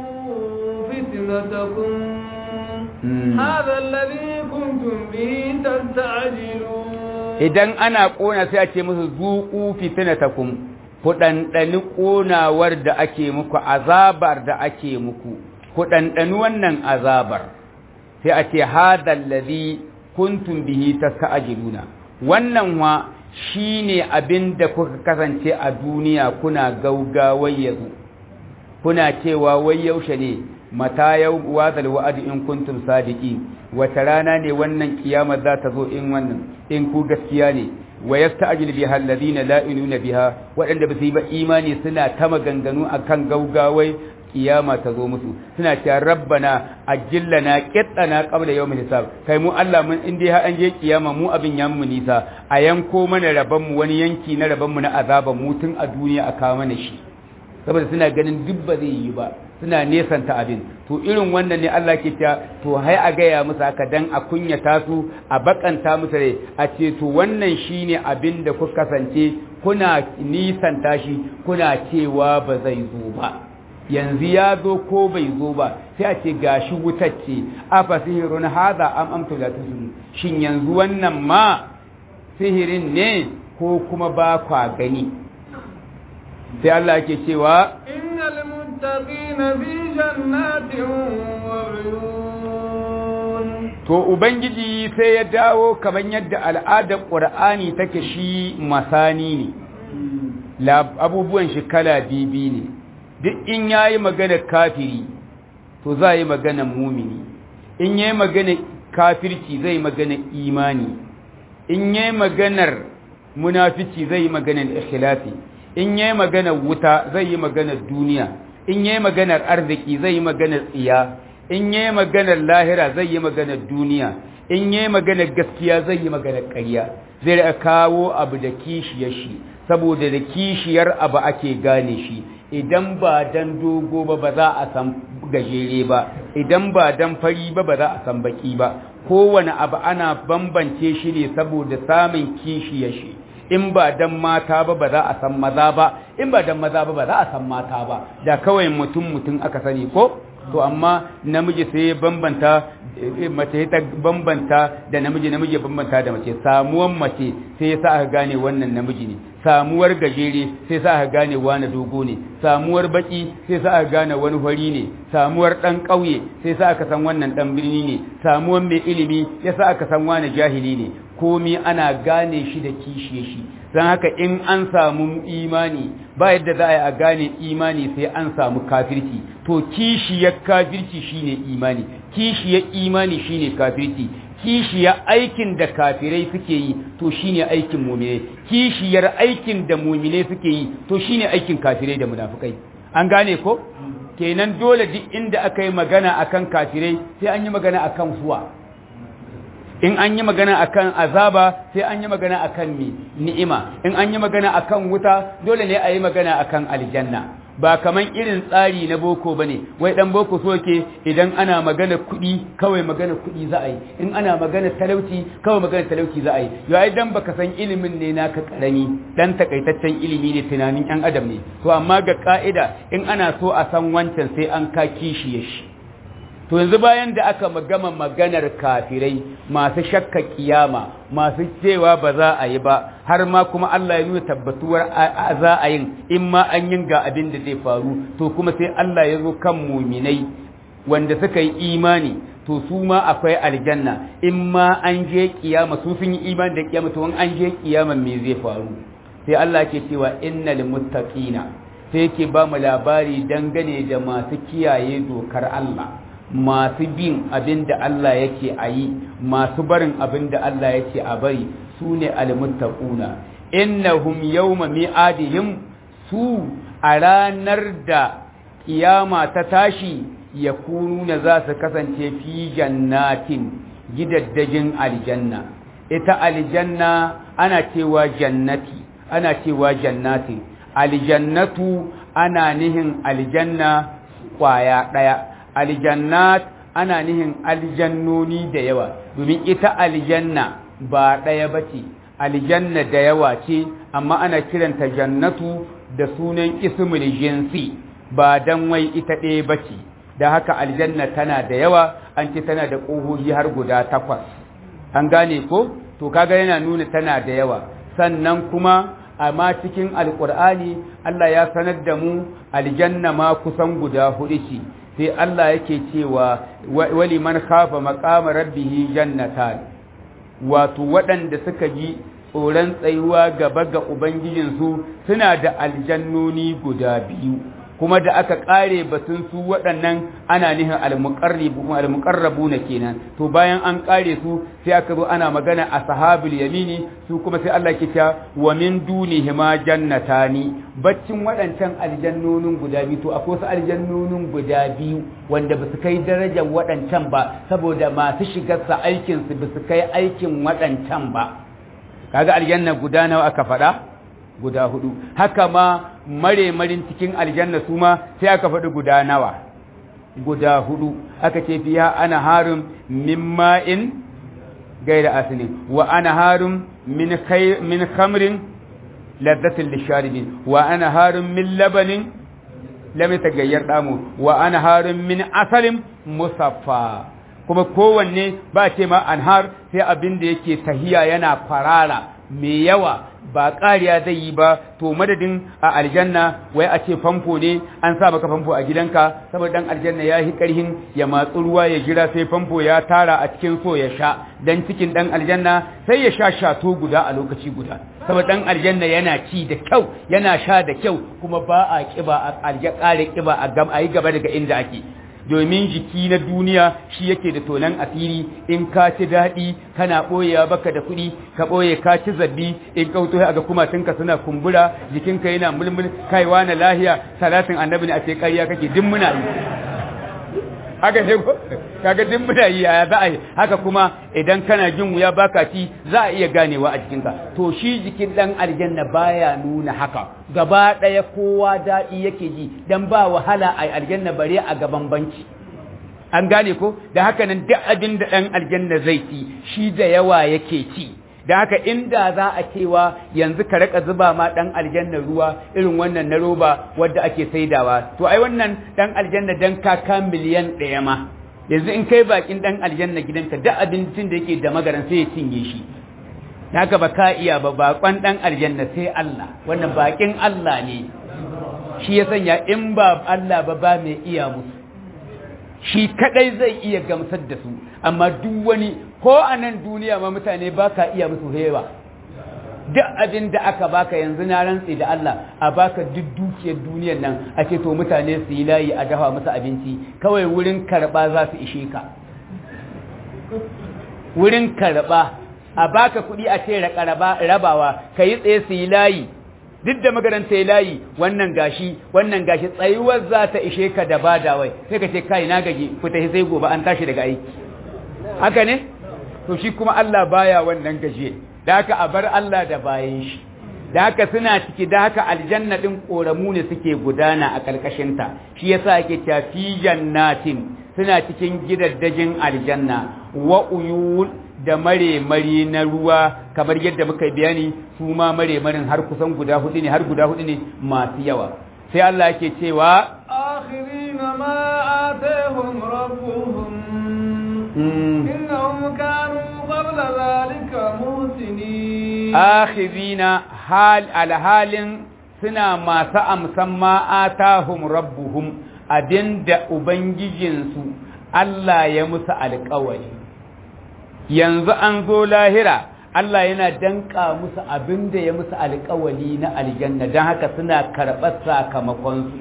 [SPEAKER 2] فتنتكم هذا الذي كنتم به تستعجلون
[SPEAKER 1] idan ana kona sai a ce musu zuqu fitnatakum ku dandani konawar da ake muku azabar da ake muku ku dandani wannan azabar sai a ce hadha alladhi kuntum bihi tasta'jiluna wannan wa shine abinda kuka kasance a duniya kuna gaugawar yazo kuna cewa wai yaushe ne mata yau wazal wa'adi in kuntum sadiqi wata rana ne wannan kiyama za ta zo in wannan in ku gaskiya ne wa yasta'jil biha alladhina la yu'minuna biha wadanda ba su yi ba imani suna ta maganganu akan gaugawai kiyama ta zo musu suna cewa rabbana ajillana qittana qabla yawmil hisab kai mu Allah mun in dai an je kiyama mu abin ya mu nisa a yanko mana raban mu wani yanki na raban mu na azaban mu tun a duniya a kawo mana shi saboda suna ganin duk ba zai yi ba suna nesanta abin to irin wannan ne Allah ke cewa to hai a gaya musu haka dan a kunyata su a bakanta musu rai a ce to wannan shine abin da kuka kasance kuna nisanta shi kuna cewa ba zai zo ba yanzu ya zo ko bai zo ba sai a ce gashi wutacce afa sihirun hadha am amtu la tusun shin yanzu wannan ma sihirin ne ko kuma ba kwa gani sai Allah yake cewa
[SPEAKER 2] innal muttaqina fi jannatin wa uyun
[SPEAKER 1] to ubangiji sai ya dawo kaman yadda al'adar qur'ani take shi masani ne abubuwan shi kala bibi ne duk in yayi magana kafiri to za yi magana mumini in yayi magana kafirci zai magana imani in yayi maganar munafici zai yi maganar ikhlasi in yayi maganar wuta zai yi maganar duniya in yayi maganar arziki zai yi maganar tsiya in yayi maganar lahira zai yi maganar duniya in yayi maganar gaskiya zai yi maganar ƙarya zai kawo abu da kishiyar shi saboda da kishiyar abu ake gane shi idan ba dan dogo ba za a san gajere ba idan ba dan fari ba za a san baki ba kowane abu ana bambance shi ne saboda samun kishiyar shi in ba dan mata ba za a san maza ba in ba dan maza ba za a san mata ba da kawai mutum aka sani ko to amma namiji sai bambanta mace ta bambanta da namiji ya bambanta da mace samuwan mace sai yasa aka gane wannan namiji ne samuwar gajere sai sa aka gane wani dogo ne samuwar baki sai sa aka gane wani fari ne samuwar dan kauye sai sa aka san wannan dan birni ne samuwar mai ilimi yasa aka san wani jahili ne komai ana gane shi da kishiye shi dan haka in an samu imani ba yadda za a gane imani sai an samu kafirci to kishiyar kafirci shine imani kishiyar imani shine kafirci kishiyar aikin da kafirai suke yi to shine aikin mu'mine, kishiyar aikin da mu'mine suke yi to shine aikin kafirai da munafikai. An gane ko? Kenan dole duk inda aka yi magana akan kafirai sai an yi magana akan suwa. In an yi magana akan azaba sai an yi magana akan ni'ima, in an yi magana akan wuta dole ne a yi magana akan aljanna. Ba kaman irin tsari na boko bane, wai dan boko so ke idan ana magana kuɗi kawai magana kuɗi za a yi, in ana magana talauci kawai magana talauci za a yi. Yau ai dan baka san ilimin ne naka karami, dan takaitaccen ilimi ne, tunanin yan adam ne. To amma ga ka'ida in ana so a san wancan sai an ka kishiye shi. To yanzu bayan da aka gama maganar kafirai masu shakka kiyama, masu cewa ba za a yi ba, har ma kuma Allah ya nuna tabbatuwar za a yin, in ma an yin ga abin da zai faru, to kuma sai Allah ya zo kan muminai wanda suka yi imani, to su ma akwai aljanna, in ma an je kiyama su sun yi imani da kiyama, to an je kiyama me zai faru? Sai Allah ke cewa innal muttaqina, sai yake ba mu labari dangane da masu kiyaye dokar Allah, masu bin abin da Allah yake a yi, masu barin abin da Allah yake a bari, su ne almuttaquna. Innahum yawma mi'adihim, su a ranar da kiyama ta tashi yakununa za su kasance fi jannatin, gidaddajin aljanna. Ita aljanna ana cewa jannati, ana cewa jannati. Aljannatu ana nihin aljanna kwaya ɗaya. Aljannat ana nihin aljannoni da yawa, domin ita aljanna ba ɗaya ba ce, aljanna da yawa ce, amma ana kiranta jannatu da sunan ismul jinsi, ba dan wai ita ɗaya ba ce. Da haka aljanna tana da yawa, an ce tana da ƙohohi har guda 8. An gane ko? To kaga yana nuna tana da yawa. Sannan kuma amma cikin alƙur'ani Allah ya sanar da mu aljanna ma kusan guda 4 ce. Sai Allah yake cewa wali man khafa maqama rabbih jannatan, wato waɗanda suka ji tsoron tsayuwa gaba ga ubangijinsu suna da aljannoni guda 2, kuma da aka kare batun su waɗannan ana nihin almuqarrabu na kenan. To bayan an kare su sai aka zo ana magana ashabul yamini, su kuma sai Allah ke cewa wa min dunihima jannatani, baccin waɗancan aljannonin guda 2 to akwai su aljannonin guda 2 wanda ba su kai darajar waɗancan ba, saboda masu shigar sa aikin su ba su kai aikin waɗancan ba. Kaga aljanna guda nawa aka faɗa? Guda 4. Haka ma maremarin cikin aljanna su ma sai aka faɗi guda nawa? Guda 4. Aka ce fiha ana harum min ma'in gaira aslin wa ana harum min khamrin ladhatin lisharibin wa ana harum min labanin lam yataghayyar damu wa ana harum min asalin musaffa. Kuma kowanne ba ce ma anhar sai abin da yake tahiya yana farara mai yawa, ba ƙariya zai yi ba. To madadin a aljanna wai a ce famfo ne an sa maka famfo a gidanka, saboda dan aljanna ya yi ƙarhin ya matsu ruwa ya jira sai famfo ya tara a cikin so ya sha, dan cikin dan aljanna sai ya sha shato guda a lokaci guda, saboda dan aljanna yana ci da kyau yana sha da kyau, kuma ba a kiba a ƙare kiba a yi gaba daga inda ake. Domin jiki na duniya shi yake da tonan asiri, in ka ci daɗi kana ɓoyewa baka da kuɗi ka ɓoye, ka ci zabbi in ka wuto ga kumatunka suna kumbura, jikinka yana mulmul, kaiwa na lahiya, salatin annabi ne a ce ƙarya kake, duk muna yi. Haka ne ko? Kaga duk muna yi, ya za a yi. Haka kuma idan kana jin wuya baka ci za a iya ganewa a jikinka. To shi jikin ɗan aljanna baya nuna haka, gaba ɗaya kowa daɗi yake ji, dan ba wahala a aljanna bare a gaban banki. An gane ko? Da haka nan duk abin da ɗan aljanna zai ci shi da yawa yake ci. Da haka inda za a cewa yanzu ka raka zuba ma ɗan aljanna ruwa irin wannan na roba wadda ake saidawa, to ai wannan ɗan aljanna dan kaka miliyan 1 ma, yanzu in kai bakin ɗan aljanna gidanka duk abincin da yake da magaran sai ya cinye shi. Da haka ba ka iya ba, bakon ɗan aljanna sai Allah, wannan bakin Allah ne, shi ya sanya in ba Allah ba mai iya musu, shi kadai zai iya gamsar da su. Amma duk wani ko a nan duniya ma mutane ba ka iya musu hewa, duk abin da aka baka yanzu na rantsi da Allah a baka duk dukiyar duniyar nan a ce to mutane su yi layi a dafa musu abinci, kawai wurin karɓa za su ishe ka.
[SPEAKER 3] wurin karba a baka kuɗi a ce rabawa kai tsaye su yi layi duk da magaranta ya layi wannan gashi tsayuwar za ta ishe ka da badawai sai ka ce kai na gaji fita sai gobe an tashi daga aiki haka ne to shi kuma Allah baya wannan gajiye da haka a bar Allah da bayan shi da haka suna ciki da haka aljanna din koramu ne suke gudana a karkashin ta shi yasa yake cewa fi jannatin suna cikin gidaddajin aljanna wa uyul da mare-mari na ruwa kamar yadda muka bayani su ma mare-marin har kusan guda hudu ne masu yawa sai Allah yake cewa
[SPEAKER 2] akhirina ma atahum rabbuhum innahum kanu qabla zalika muhsinin
[SPEAKER 3] akhirina alhalin suna masu amsan ma atahum rabbuhum abinda ubangijinsu Allah ya musu alƙawari yanzu an zo lahira Allah yana danka musu abin da ya musu alƙawali na aljanna don haka suna karɓar sakamakonsu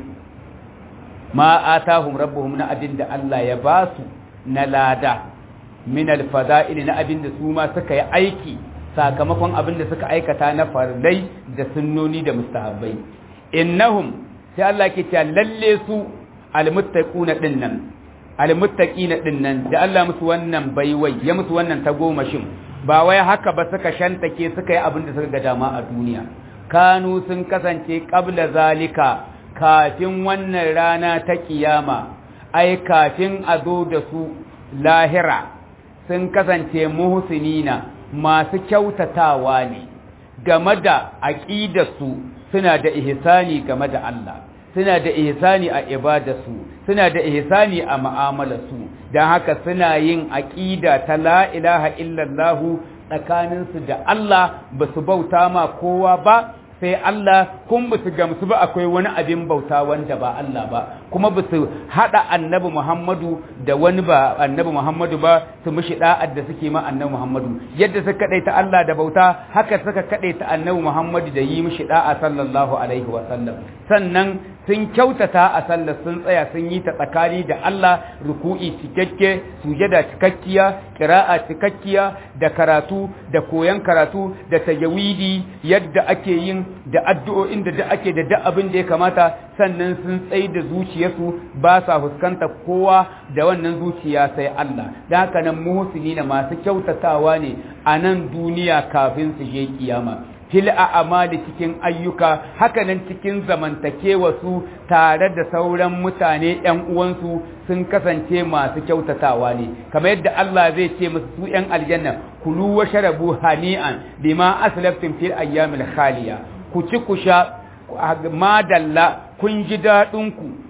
[SPEAKER 3] ma atahum rabbuhum na abin da Allah ya ba su na lada min alfada'il na abin da su ma suka yi aiki sakamakon abin da suka aikata na fardai da sunnoni da mustahabbai innahum sai Allah ke cewa lalle su almuttaquna dinnan almuttaqina dinnan da Allah musu wannan baiwai ya musu wannan tagomashin ba wai haka ba suka shantake suka yi abin da suka ga dama a duniya kanu sun kasance qabla zalika kafin wannan rana ta kiyama ai kafin a zo da su lahira sun kasance muhsinina masu kyautatawa ne game da aqidarsu suna da ihsani game da Allah suna da ihsani a ibadarsu suna da ihsani a mu'amalarsu don haka suna yin aqida ta la ilaha illallah tsakaninsu da Allah ba su bauta ma kowa ba sai Allah kun ba su gamsu ba akwai wani abin bauta wanda ba Allah ba kuma ba su haɗa annabi Muhammadu da wani ba annabi Muhammadu ba su mishi da'ad da suke ma annabi Muhammadu yadda suka kadaita Allah da bauta haka suka kadaita annabi Muhammadu da yi mishi da'a sallallahu alaihi wa sallam sannan sun kyautata a sallar sun tsaya sun yi ta tsakani da Allah ruku'i cikakke sujada cikakkiya qira'a cikakkiya da karatu da koyan karatu da tajawidi yadda ake yin da addu'o'in da ake da duk abin da ya kamata sannan sun tsaye da zuciyarsu ba sa fuskanta kowa da wannan zuciya sai Allah da haka nan muhsinina masu kyautatawa ne a nan duniya kafin su je kiyama fil a'mali cikin ayyuka hakanan cikin zamantakewa su tare da sauran mutane ƴan uwansu sun kasance masu kyautatawa ne kamar yadda Allah zai ce musu su ƴan aljanna kulu wa sharabu hani'an bima aslaftum fil ayyamil khaliya ku ci ku sha madalla kun ji dadin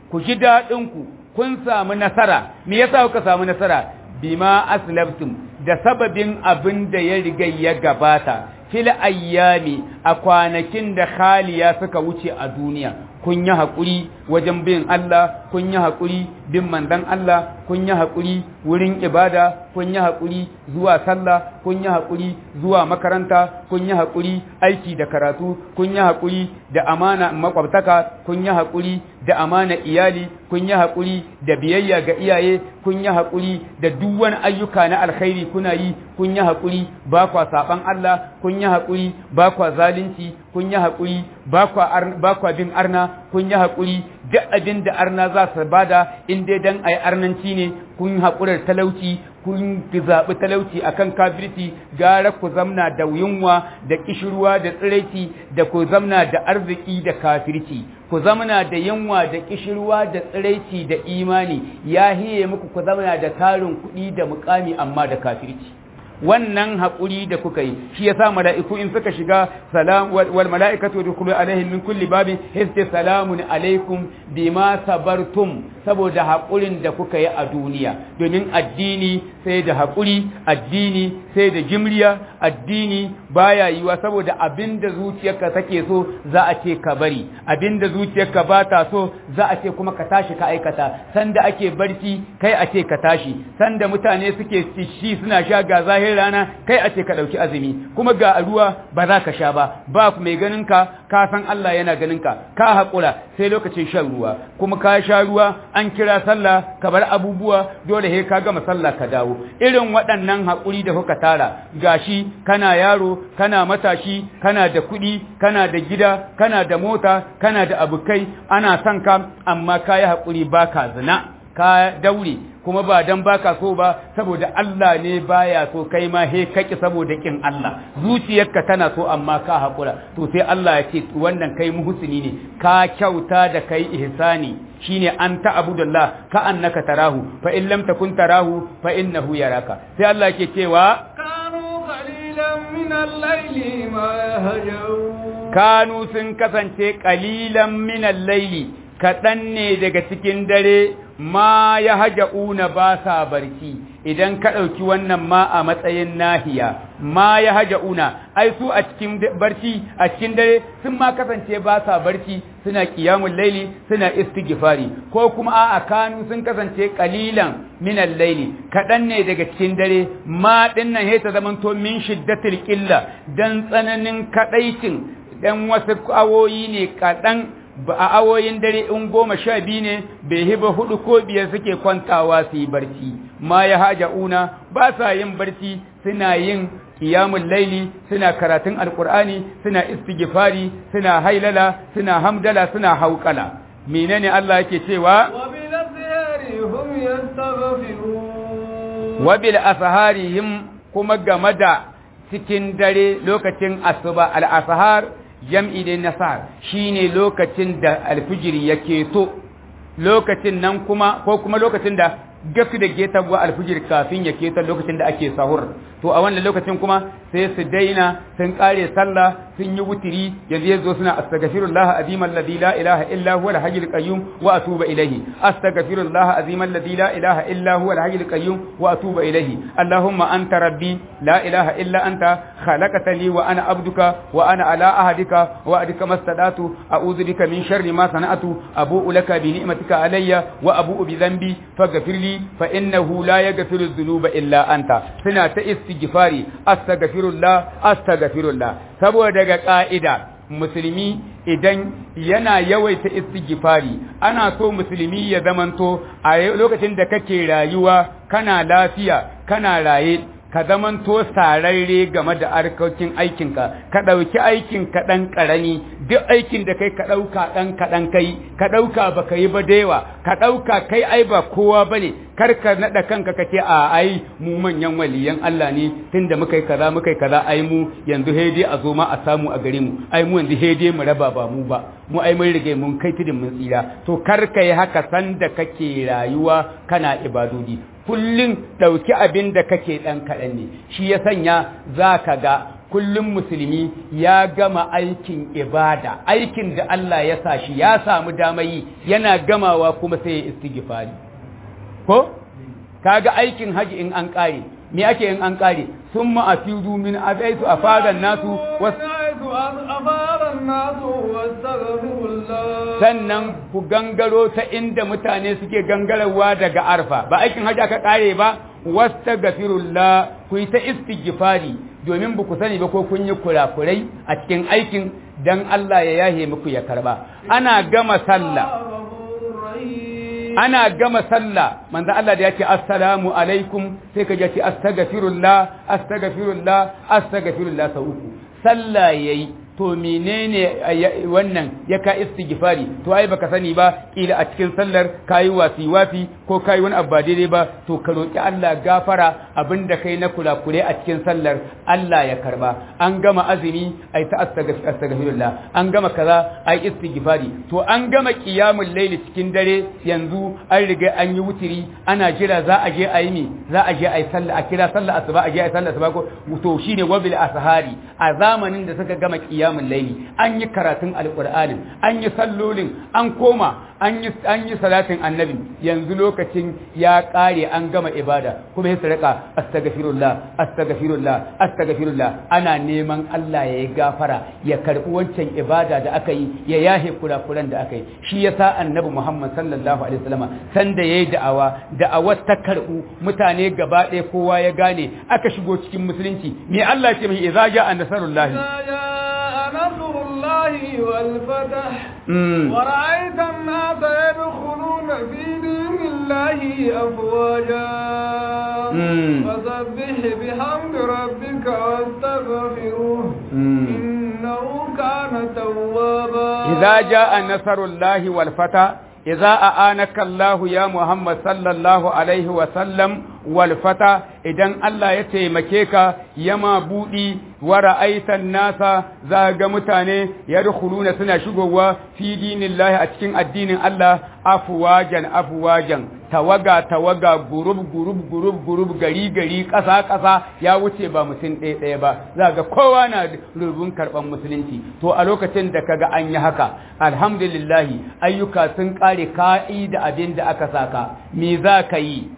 [SPEAKER 3] ku kun samu nasara me yasa kuka samu nasara bima aslaftum da sababin abin da ya riga ya gabata fil ayyami a kwanakin da khaliya suka wuce a duniya kun yi haƙuri wajen bin Allah kun yi haƙuri bin mandan Allah kun yi haƙuri wurin ibada kun yi haƙuri zuwa sallah kun yi haƙuri zuwa makaranta kun yi haƙuri aiki da karatu kun yi haƙuri da amana makwabtaka kun yi haƙuri da amana iyali kun yi haƙuri da biyayya ga iyaye kun yi haƙuri da duk wani ayyuka na alkhairi kuna yi kun yi haƙuri ba kwa saban Allah kun yi haƙuri ba kwa zalunci kun yi haƙuri ba kwa bin arna kun yi haƙuri duk abin da arna za su bada in dai dan ai arnanci ne kun haƙurar talauci kun zaɓi talauci akan kafirci gara ku zamna da yunwa da kishirwa da tsiraici da ku zamna da arziki da kafirci ku zamna da yunwa da kishirwa da tsiraici da imani ya hiye muku ku zamna da tarin kuɗi da mukami amma da kafirci wannan haƙuri da kuka yi shi yasa mala'iku in suka shiga salam wal mala'ikatu yadkhulu alaihim min kulli babin histe salamun alaikum bima sabartum saboda haƙurin da kuka yi a duniya domin addini sai da haƙuri addini sai da jimriya addini baya yiwa saboda abinda zuciyarka take so za a ce ka bari abinda zuciyarka ba ta so za a ce kuma ka tashi ka aikata sanda ake barci kai a ce ka tashi sanda mutane suke shi suna sha ga zahir rana kai a ce ka dauki azumi kuma ga ruwa ba za ka sha ba mai ganin ka san Allah yana ganin ka haƙura sai lokacin shan ruwa kuma ka sha ruwa an kira sallah ka bar abubuwa dole he ka gama sallah ka dawo irin waɗannan haƙuri da kuka tara gashi kana yaro kana matashi kana da kuɗi kana da gida kana da mota kana da abukai ana son ka amma ka yi haƙuri baka zina ka daure kuma ba dan baka so ba saboda Allah ne baya so kai ma he kaki saboda kin Allah zuciyarka tana so amma ka hakura to sai Allah ya ce wannan kai muhsini ne ka kyauta da kai ihsani shine an ta'budullah ka annaka tarahu fa in lam takun tarahu fa innahu yaraka sai Allah yake cewa
[SPEAKER 2] kanu qalilan min al-layli ma yahjun
[SPEAKER 3] kanu sun kasance qalilan min al-layli kaɗan ne daga cikin dare ma ya haja'una ba sa barci idan ka ɗauki wannan ma a matsayin nahiya ma ya haja'una ai su a cikin barci a cikin dare sun ma kasance ba sa barci suna qiyamul laili suna istighfari ko kuma a'a kanu sun kasance qalilan min al-laili kaɗan ne daga cikin dare ma dinnan he ta zamanto min shiddatil qilla dan tsananin kadaicin dan wasu awoyi ne kaɗan ba a awoyin dare in 12 ne bai hiba 4 ko 5 suke kwantawa su yi barci ma ya haja'una ba sa yin barci suna yin qiyamul laili suna karatun alqur'ani suna istighfari suna hailala suna hamdala suna hauqala menene Allah yake cewa
[SPEAKER 2] wa bil azhari hum yastaghfirun
[SPEAKER 3] wa bil asharihim kuma game da cikin dare lokacin asuba al-ashar jam'i da nasar shine lokacin da alfijiri yake to lokacin nan kuma ko kuma lokacin da gafi da geta gwa alfijir kafin ya keta lokacin da ake sahur to a wannan lokacin kuma sai su daina sun kare sallah sun yi wutiri yanzu yazo suna astaghfirullah azim alladhi la ilaha illa huwa al-hayyul qayyum wa atubu ilayhi astaghfirullah azim alladhi la ilaha illa huwa al-hayyul qayyum wa atubu ilayhi allahumma anta rabbi la ilaha illa anta khalaqtani wa ana abduka wa ana ala ahadika wa adika mastadatu a'udhu bika min sharri ma sana'tu abu'u laka bi ni'matika alayya wa abu'u bi dhanbi faghfir li fa innahu la yaghfiru dhunuba illa anta suna ta istighfari astaghfirullah saboda daga ka'ida musulmi idan yana yawaita istighfari ana so musulmi ya zamanto a lokacin da kake rayuwa kana lafiya kana raye ka zamanto sararre game da harkokin aikinka ka ɗauki aikin ka ɗan ƙarami duk aikin da kai ka ɗauka ɗan kaɗan kai ka ɗauka ba ka yi ba da yawa ka ɗauka kai ai ba kowa ba ne kar ka naɗa kanka ka ce a ai mu manyan waliyan Allah ne tunda muka yi kaza ai mu yanzu hede a zo ma a samu a gare mu ai mu yanzu hede mu raba ba mu ba mu ai mun rige mun kai tudun mun tsira to kar ka yi haka sanda kake rayuwa kana ibadodi kullum ɗauki abin da kake ɗan kaɗan ne shi ya sanya za ka ga kullum musulmi ya gama aikin ibada aikin da Allah ya sa shi ya samu damayi yana gamawa kuma sai ya istighfari ko kaga aikin haji in an ƙare me ake in an ƙare summa afidu min abaitu afadan nasu sannan ku gangaro ta inda mutane suke gangararwa daga arfa ba aikin hajji aka kare ba wastaghfirullah ku yi ta istighfari domin ba ku sani ba ko kun yi kurakurai a cikin aikin dan Allah ya yahe muku ya karba ana gama sallah manzo Allah da yake assalamu alaikum sai ka ji astaghfirullah sau uku sallah yayi to menene wannan ya ka istighfari to ai baka sani ba kila a cikin sallar kayi wasi ko kayi wani abu ba daidai ba to ka roki Allah gafara abinda kai na kurakure a cikin sallar Allah ya karba an gama azumi ai ta astaghfirullah an gama kaza ai istighfari to an gama qiyamul layli cikin dare yanzu an riga an yi wutiri ana jira za a je ai sallah a kira sallah asuba a je ai sallah asuba ko to shine wabil ashari a zamanin da suka gama qiyamul qiyamul layli an yi karatun alqur'anin an yi sallolin an koma an yi salatin annabi yanzu lokacin ya kare an gama ibada kuma ya saraka astaghfirullah ana neman Allah ya yi gafara ya karbi wancan ibada da aka yi ya yahe kurakuran da aka yi shi yasa annabi Muhammad sallallahu alaihi wasallam sanda yayi da'awar ta karbu mutane gaba ɗaya kowa ya gane aka shigo cikin musulunci me Allah ya ce mai idza ja'a nasrullahi
[SPEAKER 2] والفتح ورأيت الناس يدخلون في دين الله أفواجا فسبح بحمد ربك واستغفره إنه كان توابا
[SPEAKER 3] إذا جاء نصر الله والفتح إذا أعانك الله يا محمد صلى الله عليه وسلم والفتح إذن الله يتيمكيك يما بودي ورأيت الناس زاغ متاني يدخلون سنة شغوا في دين الله أتكين الدين الله أفواجا tawaga gurub gari ƙasa ya wuce ba mutum ɗaya ba za ga kowa na rubun karɓar musulunci to a lokacin da kaga an yi haka alhamdulillahi ayyuka sun ƙare ka'ida abin da aka saka me za ka yi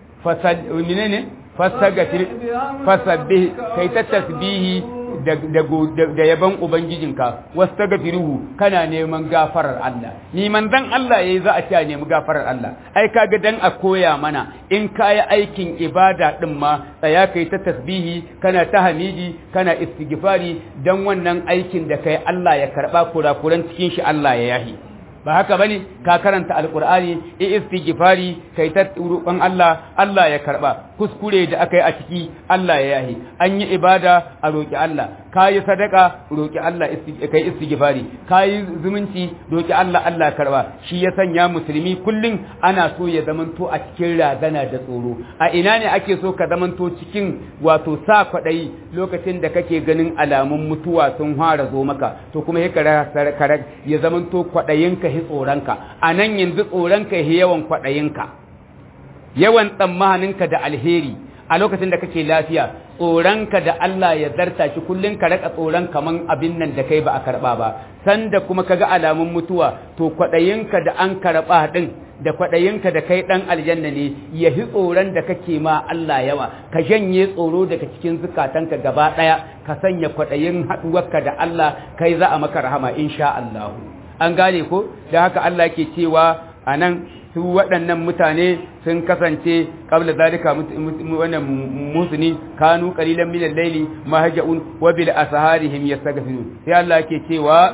[SPEAKER 3] fasabbih kai ta tasbihi da yaban ubangijinka wastaghfiruhu kana neman gafarar Allah ni manzon Allah yayi za a ce nemi gafarar Allah ai kaga dan a koya mana in kai aikin ibada din ma tsaya kai ta tasbihi kana ta hamidi kana istighfari dan wannan aikin da kai Allah ya karba kurakuran cikin shi Allah ya yahi ba haka bane ka karanta alqur'ani istighfari kai ta roƙon Allah ya karba kuskure da akai a ciki Allah ya yahi an yi ibada a roƙi Allah kai sadaka roƙi Allah kai istighfari kai zumunci roƙi Allah ya karba shi ya sanya musulmi kullun ana so ya zamanto a cikin razana da tsoro a ina ne ake so ka zamanto cikin wato sa kwadayi lokacin da kake ganin alamun mutuwa sun fara zo maka to kuma ya zamanto kwadayinka hi tsoronka a nan yanzu tsoronka hi yawan kwaɗayinka yawan tsammaninka da alheri a lokacin da kake lafiya tsoronka da Allah ya zarta shi kullum ka raka tsoron kaman abin nan da kai ba a karɓa ba sanda kuma kaga alamun mutuwa to kwaɗayinka da an karɓa ɗin da kwaɗayinka da kai ɗan aljanna ne ya hi tsoron da kake ma Allah yawa ka janye tsoro daga cikin zukatanka gaba ɗaya ka sanya kwaɗayin haɗuwarka da Allah kai za a maka rahama insha Allah an gane ko da haka Allah ke cewa a nan su waɗannan mutane sun kasance qabla zalika wannan musuni kanu qalilan min al-layli ma haja'un wa bil asharihim yastaghfirun sai Allah ke cewa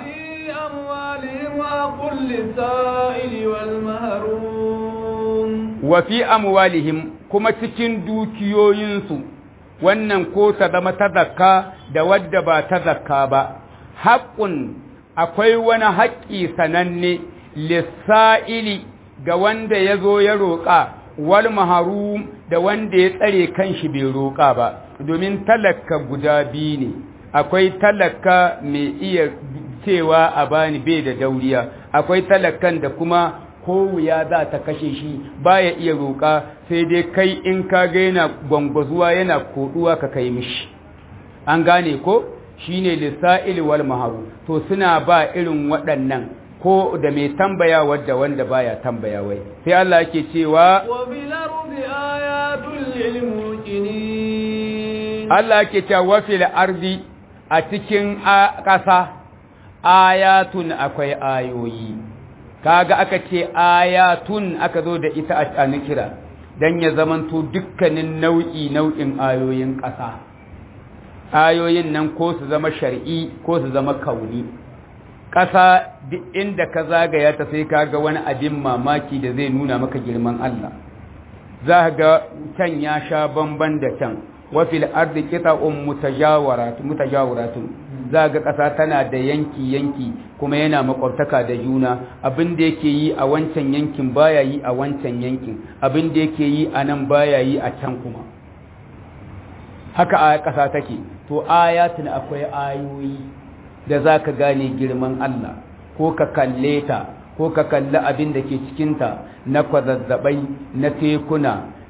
[SPEAKER 3] wa fi amwalihim kuma cikin dukiyoyinsu wannan ko ta zama ta zakka da wadda ba ta zakka ba haqqun akwai wani haƙƙi sananne lissa'ili ga wanda ya zo ya roƙa wal maharum da wanda ya tsare kanshi bai roƙa ba domin talaka guda biyu ne akwai talaka mai iya cewa a bani bai da dauriya akwai talakan da kuma ko wuya za ta kashe shi baya iya roƙa sai dai kai in ka ga yana gwangwazuwa yana koduwa ka kai mishi an gane ko shine lisa'il wal maharu to suna ba irin waɗannan ko da mai tambaya wadda wanda baya tambaya wai sai Allah yake cewa
[SPEAKER 2] wa bil ardi ayatul lil muqinin
[SPEAKER 3] Allah yake cewa wa fil ardi a cikin ƙasa ayatun akwai ayoyi kaga aka ce ayatun aka zo da ita a nikira dan ya zamanto dukkanin nau'in ayoyin ƙasa ayoyin nan ko su zama shar'i ko su zama kauni ƙasa duk inda ka zagaya ta sai ka ga wani abin mamaki da zai nuna maka girman Allah za ga can ya sha bamban da can wafil ardi qita'un mutajawaratun za ga ƙasa tana da yanki kuma yana makwabtaka da juna abin da yake yi a wancan yankin baya yi a wancan yankin abin da yake yi a nan baya yi a can kuma haka a ƙasa take to ayatin akwai ayoyi da za ka gane girman Allah ko ka kalle ta ko ka kalli abin da ke cikinta na kwazazzabai na tekuna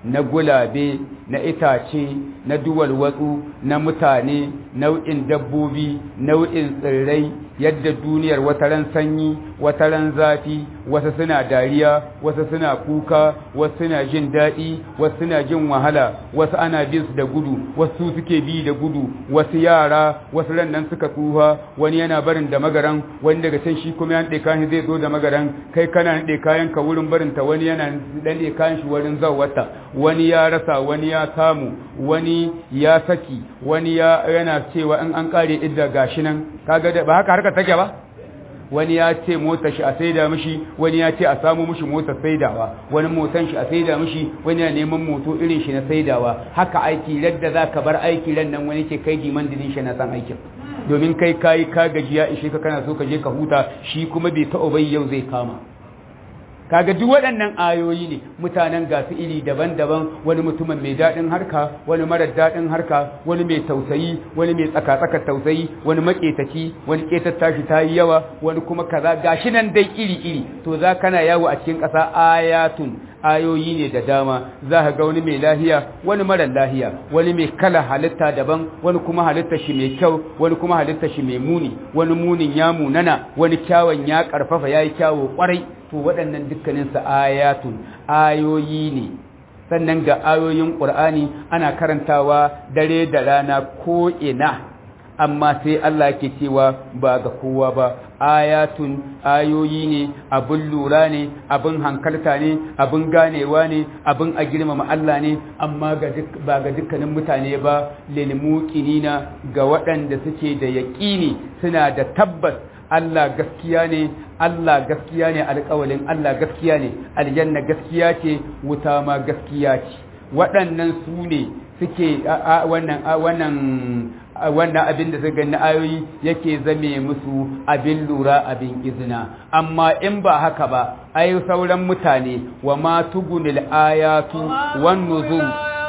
[SPEAKER 3] na gulabe, na itace, na duwal watsu, na mutane, nau'in dabbobi, nau'in tsirrai, yadda duniyar wataran sanyi, wataran zafi, wasu suna dariya, wasu suna kuka, wasu suna jin daɗi, wasu suna jin wahala, wasu ana bin su da gudu, wasu suke bi da gudu, wasu yara, wasu ran nan suka tsufa, wani yana barin da magaran, wani daga can shi kuma yan ɗeka shi zai zo da magaran, kai kana ɗe kayan ka wurin barinta, wani yana ɗan kayan shi wurin zawata, wani ya rasa, wani ya samu, wani ya saki, wani yana cewa in an kare idda gashi nan, kaga da ba haka harka take ba. Wani ya ce motar shi a saida mishi, wani ya ce a samu mishi motar saidawa, wani motan shi a saida mishi, wani ya neman moto irin shi na saidawa. Haka aiki radda zaka bar aiki ran nan wani ke kai diman dinin shi na san aikin, domin kai ka gajiya ishe ka kana so ka je ka huta, shi kuma bai ta obai yau zai kama. Kaga duk waɗannan ayoyi ne, mutanen gasu iri daban-daban, wani mutumin mai daɗin harka, wani marar daɗin harka, wani mai tausayi, wani mai tsaka-tsaka tausayi, wani maƙetaci, wani ƙetatta shi ta yi yawa, wani kuma kaza, gashi nan dai iri-iri. To za kana yawo a cikin ƙasa ayatun, ayoyi ne da dama, za ka ga wani mai lahiya, wani marar lahiya, wani mai kala halitta daban, wani kuma halitta shi mai kyau, wani kuma halitta shi mai muni, wani munin ya munana, wani kyawun ya ƙarfafa ya yi kyawo ƙwarai. To waɗannan dukkaninsu ayatun, ayoyi ne. Sannan ga ayoyin ƙur'ani ana karantawa dare da rana ko ina, amma sai Allah ke cewa ba ga kowa ba. Ayatun, ayoyi ne, abin lura ne, abin hankalta ne, abin ganewa ne, abin a girmama Allah ne, amma ba ga dukkanin mutane ba, lil muqinina, ga waɗanda suke da yaƙini, suna da tabbas Allah gaskiya ne, Allah gaskiya ne, alƙawalin Allah gaskiya ne, aljanna gaskiya ce, wuta ma gaskiya ce. Waɗannan su ne suke wannan abin da suka na ayoyi yake zame musu abin lura, abin izina. Amma in ba haka ba, ai sauran mutane wa ma tugunil ayatu wan nuzur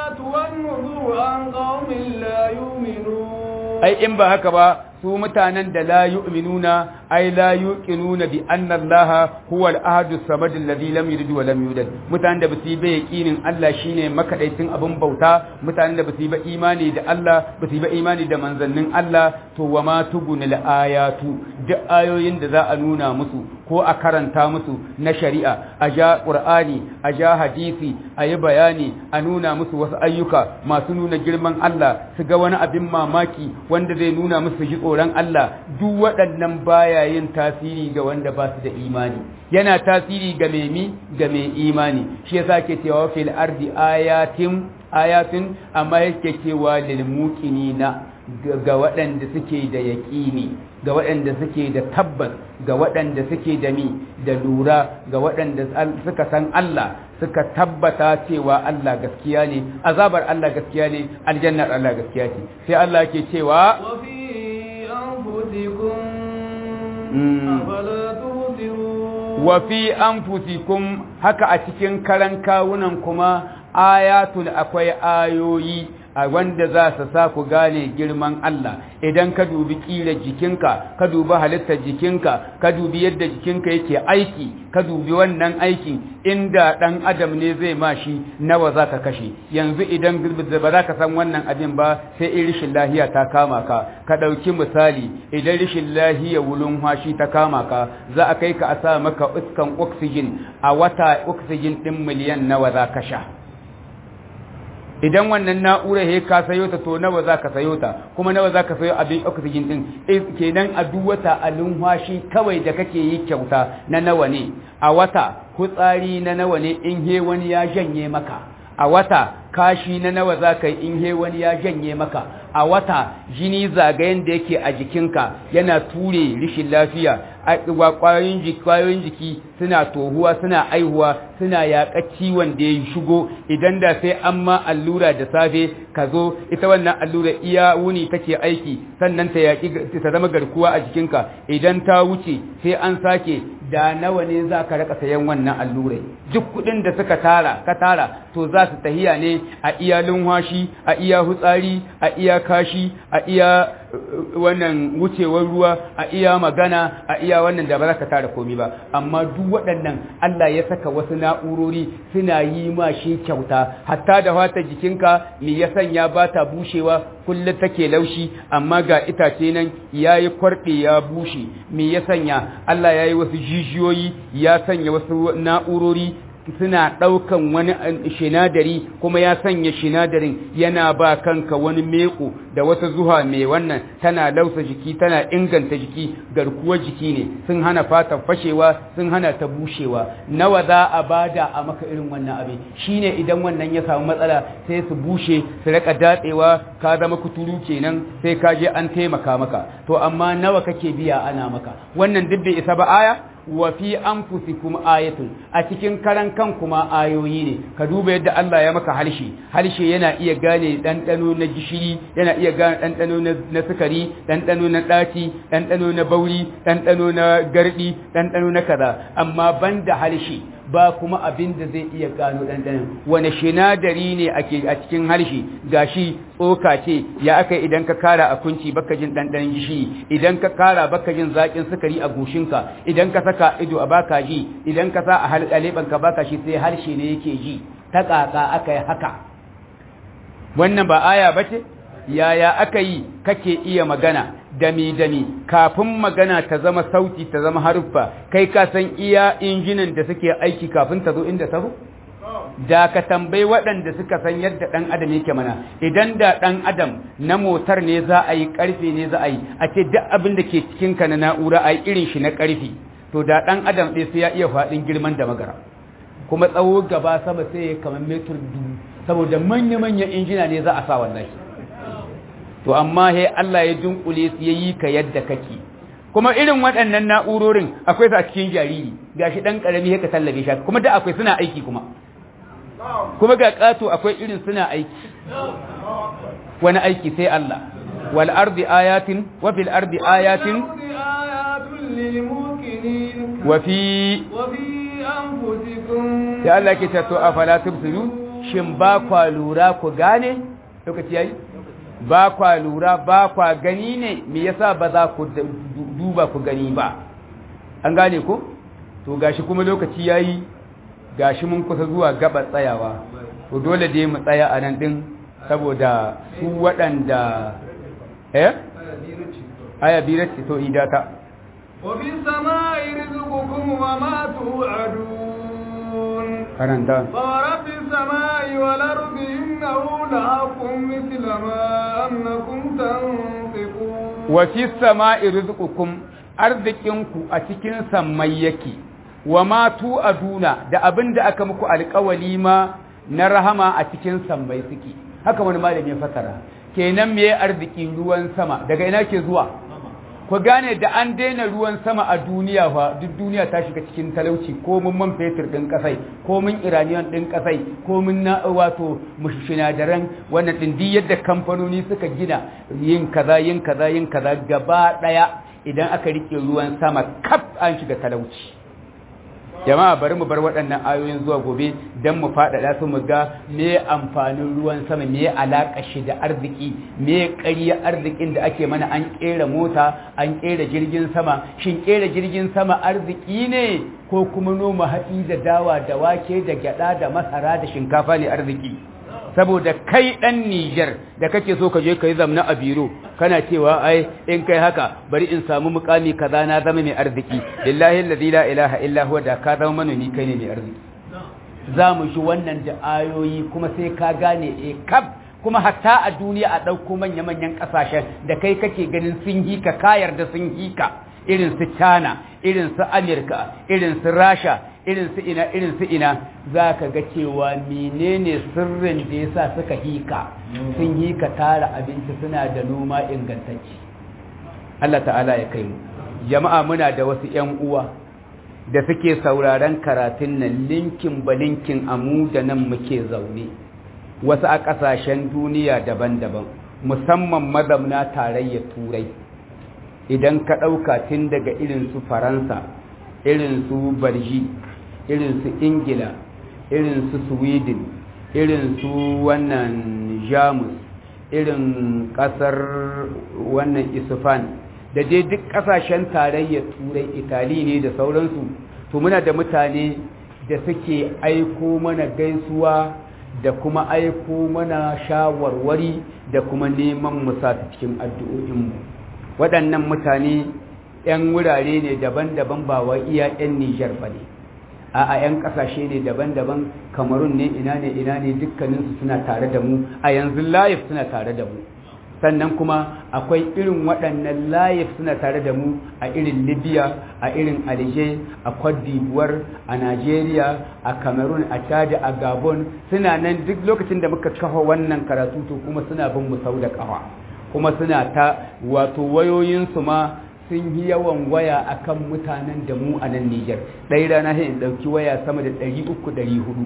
[SPEAKER 3] ai in ba haka ba, su mutanen da la yu'minuna ay la yuqinuna bi anna Allah huwa al-ahad as-samad alladhi lam yalid wa lam yulad, mutanen da basu yi ba yaqinin Allah shine makadaitin abin bauta, mutanen da basu yi ba imani da Allah, basu yi ba imani da manzannin Allah. To wa ma tugunil ayatu, duk ayoyin da za a nuna musu ko a karanta musu na shari'a, a ja qur'ani, a ja hadisi, a yi bayani, a nuna musu wasu ayyuka masu nuna girman Allah, su ga wani abin mamaki wanda zai nuna musu ji tsoron Allah, duk waɗannan baya yin tasiri ga wanda ba su da imani, yana tasiri ga mai imani. Shi yasa ke cewa fil ardi ayatin, amma yake cewa lil muqinina, ga waɗanda suke da yaƙini, ga waɗanda suke da tabbas, ga waɗanda suke da da lura, ga waɗanda suka san Allah, suka tabbata cewa Allah gaskiya ne, azabar Allah gaskiya ne, aljannar Allah gaskiya ce. Sai Allah ke cewa wa fi anfusikum, haka a cikin karan kawunan kuma ayatul, akwai ayoyi a wanda za su sa ku gane girman Allah. Idan ka dubi ƙira jikinka, ka dubi halittar jikinka, ka dubi yadda jikinka yake aiki, ka dubi wannan aikin, inda ɗan adam ne zai ma shi, nawa za ka kashe. Yanzu idan ba za ka san wannan abin ba, sai in rishin lahiya ta kama ka. Ka ɗauki misali, idan rishin lahiya wulun hashi ta kama ka, za a kai ka a sa maka iskan oxygen, a wata oxygen ɗin miliyan nawa za ka sha. Idan wannan na'ura he ka sayo ta, to nawa za ka sayo ta, kuma nawa za ka sayo abin oxygen din. Kenan a duk wata alunwashi kawai da kake yi kyauta na nawa ne, a wata kutsari na nawa ne in he wani ya janye maka, a wata kashi na nawa za ka yi in he wani ya janye maka, a wata jini zagayen da yake a jikinka yana ture rishin lafiya, kwayoyin jiki suna tohuwa, suna aihuwa, suna yaƙa ciwon da ya shigo. Idan da sai an ma allura da safe ka zo, ita wannan allura iya wuni take aiki, sannan ta zama garkuwa a jikinka. Idan ta wuce sai an sake, da nawa ne za ka raka sayan wannan allurai? Duk kuɗin da suka tara to za su tahiya ne a iya lunwashi, a iya hutsari, a iya kashi, a iya wannan wucewar ruwa a iya magana a iya wannan da ba za ka tara komi ba amma duk waɗannan Allah ya saka wasu na'urori suna yi ma shi kyauta hatta da fata jikinka me ya sanya ba ta bushewa kullum take laushi amma ga itace nan yayi kwarɗe ya bushe me ya sanya Allah yayi wasu jijiyoyi ya sanya wasu na'urori suna ɗaukan wani shinadari kuma ya sanya shinadarin yana ba kanka wani meko da wata zuha mai wannan tana lausa jiki tana inganta jiki garkuwar jiki ne sun hana fatan fashewa sun hana ta bushewa nawa za a bada a maka irin wannan abin shine idan wannan ya samu matsala sai su bushe su rika datsewa ka zama kuturu kenan sai ka je an taimaka maka to amma nawa kake biya ana maka wannan duk bai isa ba aya wa fi anfusikum ayatun a cikin karan kan kuma ayoyi ne ka duba yadda Allah ya maka harshe yana iya gane dandano na gishiri yana iya gane dandano na sukari dandano na daci dandano na bauri dandano na gardi dandano na kaza amma banda harshe ba kuma abin da zai iya gano ɗanɗanin wani shinadari ne ake a cikin harshe gashi tsoka ce ya aka idan ka kara a kunci baka jin ɗanɗanin gishiri idan ka kara baka jin zaƙin sukari a goshinka idan ka saka ido a baka ji idan ka sa a halƙaleɓanka baka shi sai harshe ne yake ji ta ƙaƙa aka yi haka wannan ba aya ba ce yaya aka yi kake iya magana dami kafin magana ta zama sauti ta zama haruffa kai ka san iya injinan da suke aiki kafin ta zo inda ta zo da ka tambayi waɗanda suka san yadda ɗan adam yake mana idan da ɗan adam na motar ne za a yi ƙarfe ne za a yi a ce duk abin da ke cikinka na na'ura a yi irin shi na ƙarfe to da ɗan adam ɗaya sai ya iya faɗin girman da magara kuma tsawo gaba sama sai ya kamar metur dubu saboda manya-manyan injina ne za a sa wallahi to amma he Allah ya dunkule su yayi ka yadda kake kuma irin waɗannan na'urorin akwai su a cikin jariri gashi dan karami haka tallabe shi kuma da akwai suna aiki kuma ga kato akwai irin suna aiki wani aiki sai Allah wal ardi ayatin wa fil ardi ayatin wa fi anfusikum ya Allah ke ta to afala tubsirun shin ba kwa lura ku gane lokaci yayi ba kwa lura ba kwa gani ne me yasa ba za ku duba ku gani ba an gane ko to gashi kuma lokaci yayi gashi mun kusa zuwa gaba tsayawa to dole dai mu tsaya a nan din saboda su waɗanda aya birati to idata
[SPEAKER 2] wa bis samai rizqukum wa ma tu'adun
[SPEAKER 3] karanta
[SPEAKER 2] فرب السماء والأرض إنه لحق مثل ما أنكم تنطقون
[SPEAKER 3] وفي السماء رزقكم arzikinku a cikin sammai yake wa ma tu'aduna da abinda aka muku alƙawali ma na rahama a cikin sammai suke haka wani malami ya fasara kenan me arziki ruwan sama daga ina ke zuwa ku gane da an daina ruwan sama a duniya fa duk duniya ta shiga cikin talauci ko mun man fetur din kasai ko mun iraniyan din kasai ko mun na wato mushinadaran wannan din yadda kamfanoni suka gina yin kaza gaba daya idan aka rike ruwan sama kaf an shiga talauci jama'a bari mu bar waɗannan ayoyin zuwa gobe don mu faɗaɗa su mu ga me amfanin ruwan sama me alaƙa shi da arziki me ƙarya arzikin da ake mana an ƙera mota an ƙera jirgin sama shin ƙera jirgin sama arziki ne ko kuma noma hatsi da dawa da wake da gyaɗa da masara da shinkafa ne arziki saboda kai ɗan Nijar da kake so ka je ka yi zamna a biro kana cewa ai in kai haka bari in samu mukami kaza na zama mai arziki lillahi allazi la ilaha illa huwa da ka zama manomi kai ne mai arziki za mu shi wannan da ayoyi kuma sai ka gane kaf kuma hatta a duniya a ɗauko manya-manyan ƙasashen da kai kake ganin sun hika kayar da sun hika irin su China irin su Amerika irin su Rasha irin su ina za ka ga cewa menene sirrin da yasa suka hika sun hika tara abinci suna da noma ingantacce Allah ta'ala ya kai mu jama'a muna da wasu ƴan uwa da suke sauraron karatun nan linkin balinkin amu da nan muke zaune wasu a ƙasashen duniya daban-daban musamman mazamna tarayyar turai idan ka ɗauka tun daga irin su faransa irin su barji irin su ingila irin su sweden irin su wannan jamus irin ƙasar wannan Isfan da dai duk ƙasashen tarayyar turai Itali ne da sauransu to muna da mutane da suke aiko mana gaisuwa da kuma aiko mana shawarwari da kuma neman musa cikin addu'o'inmu waɗannan mutane 'yan wurare ne daban-daban ba wa iya 'yan Nijar ba ne a 'yan ƙasashe ne daban-daban Kamarun ne ina ne dukkaninsu suna tare da mu a yanzu live suna tare da mu sannan kuma akwai irin waɗannan live suna tare da mu a irin Libya a irin Alger a Cote d'Ivoire a Nigeria a Cameroon a Chad a Gabon suna nan duk lokacin da muka kafa wannan karatu to kuma suna bin mu sau da ƙafa kuma suna ta wato wayoyinsu ma sun yi yawan waya akan mutanen da mu a nan Niger ɗaya rana sai in ɗauki waya sama da 300-400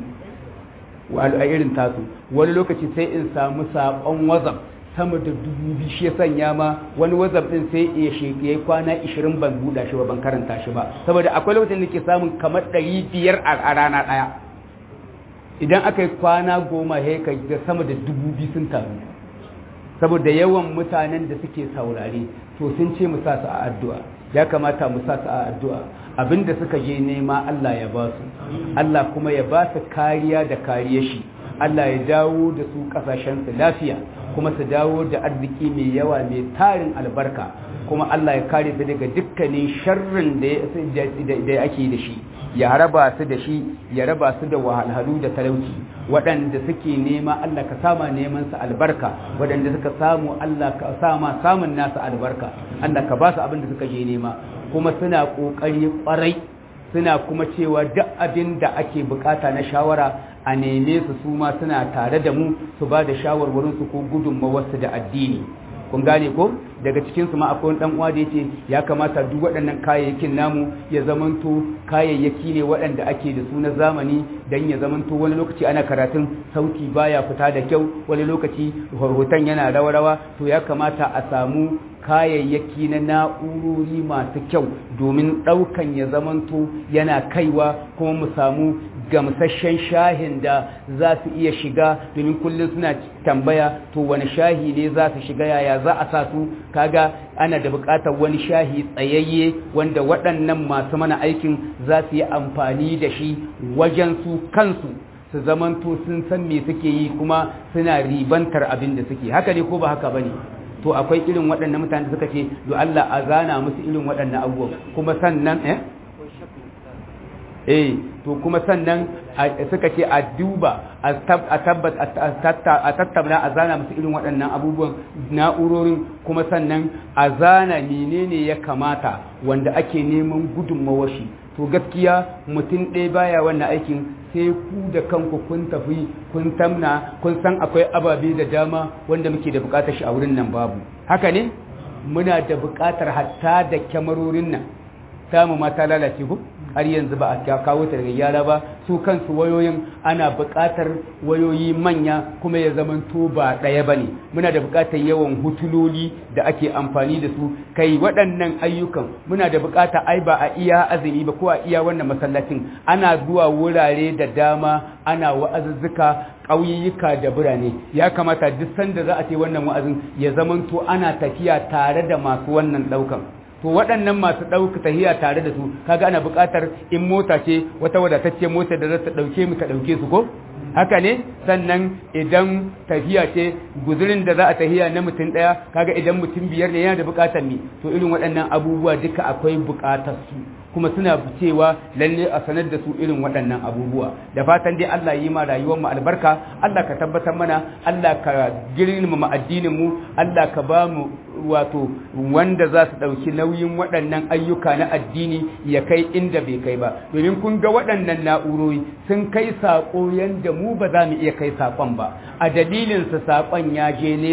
[SPEAKER 3] a irin tasu wani lokaci sai in samu saƙon WhatsApp sama da 2000 shi ya sanya ma wani WhatsApp din sai ya shege kwana 20 ban buɗa shi ba ban karanta shi ba saboda akwai lokacin da ke samun kamar 500 a rana ɗaya idan aka yi kwana 10 sai ka ga sama da 2000 sun taru saboda yawan mutanen da suke saurare to sun ce mu sa su a addu'a ya kamata mu sa su a addu'a abinda suka je nema Allah ya ba su Allah kuma ya ba su kariya da kariyar shi Allah ya dawo da su kasashen su lafiya kuma su dawo da arziki mai yawa mai tarin albarka kuma Allah ya kare su daga dukkanin sharrin da ake da shi ya raba su da shi ya raba su da wahalhalu da talauci waɗanda suke nema Allah ka sama neman su albarka waɗanda suka samu Allah ka sama samun nasu albarka Allah ka ba su abin da suka je nema kuma suna ƙoƙari ƙwarai suna kuma cewa duk abin da ake bukata na shawara a neme su ma suna tare da mu su ba da shawarwarinsu ko gudunmawarsu da addini kun gane ko daga cikinsu ma akwai dan uwa da yake ya kamata duk waɗannan kayayyakin namu ya zamanto kayayyaki ne waɗanda ake da su na zamani dan ya zamanto wani lokaci ana karatun sauti baya fita da kyau wani lokaci hoton yana rawa to ya kamata a samu kayayyaki na na'urori masu kyau domin ɗaukan ya zamanto yana kaiwa kuma mu samu gamsasshen shahin da za su iya shiga domin kullum suna tambaya to wani shahi ne za su shiga yaya za a sa su kaga ana da buƙatar wani shahi tsayayye wanda waɗannan masu mana aikin za su yi amfani da shi wajen su kansu su zamanto sun san me suke yi kuma suna ribantar abin da suke haka ne ko ba haka bane to akwai irin waɗannan mutane da suka ce do Allah a zana musu irin waɗannan abubuwan kuma sannan to kuma sannan suka ce a duba a tattauna a zana musu irin waɗannan abubuwan na'urorin kuma sannan a zana menene ya kamata wanda ake neman gudunmawar shi to gaskiya mutum ɗaya baya wannan aikin sai ku da kanku kun tafi kun tamna kun san akwai ababe da dama wanda muke da buƙatar shi a wurin nan babu haka ne muna da buƙatar hatta da kyamarorin nan tamu ma ta lalace ku har yanzu ba a kawo ta daga gyara ba su kansu wayoyin ana buƙatar wayoyi manya kuma ya zamanto ba ɗaya ba ne muna da buƙatar yawan hutuloli da ake amfani da su kai waɗannan ayyukan muna da buƙata ai ba a iya azumi ba ko a iya wannan masallacin ana zuwa wurare da dama ana wa'azuzzuka ƙauyuka da birane ya kamata duk sanda za a ce wannan wa'azin ya zamanto ana tafiya tare da masu wannan ɗaukan to waɗannan masu ɗauka tahiya tare da su kaga ana buƙatar in mota ce wata wadatacce mota da za ta ɗauke mu ta ɗauke su ko haka ne sannan idan tafiya ce guzurin da za a tahiya na mutum ɗaya kaga idan mutum 5 ne yana da buƙatar ne to irin waɗannan abubuwa duka akwai buƙatar su kuma suna cewa lalle a sanar da su irin waɗannan abubuwa da fatan dai Allah yi ma rayuwar mu albarka Allah ka tabbatar mana Allah ka girmama addinin mu Allah ka ba mu wato wanda za su ɗauki nauyin waɗannan ayyuka na addini ya kai inda bai kai ba domin kun ga waɗannan na'urori sun kai saƙo yanda mu ba za mu iya kai saƙon ba a dalilin su saƙon ya je nesa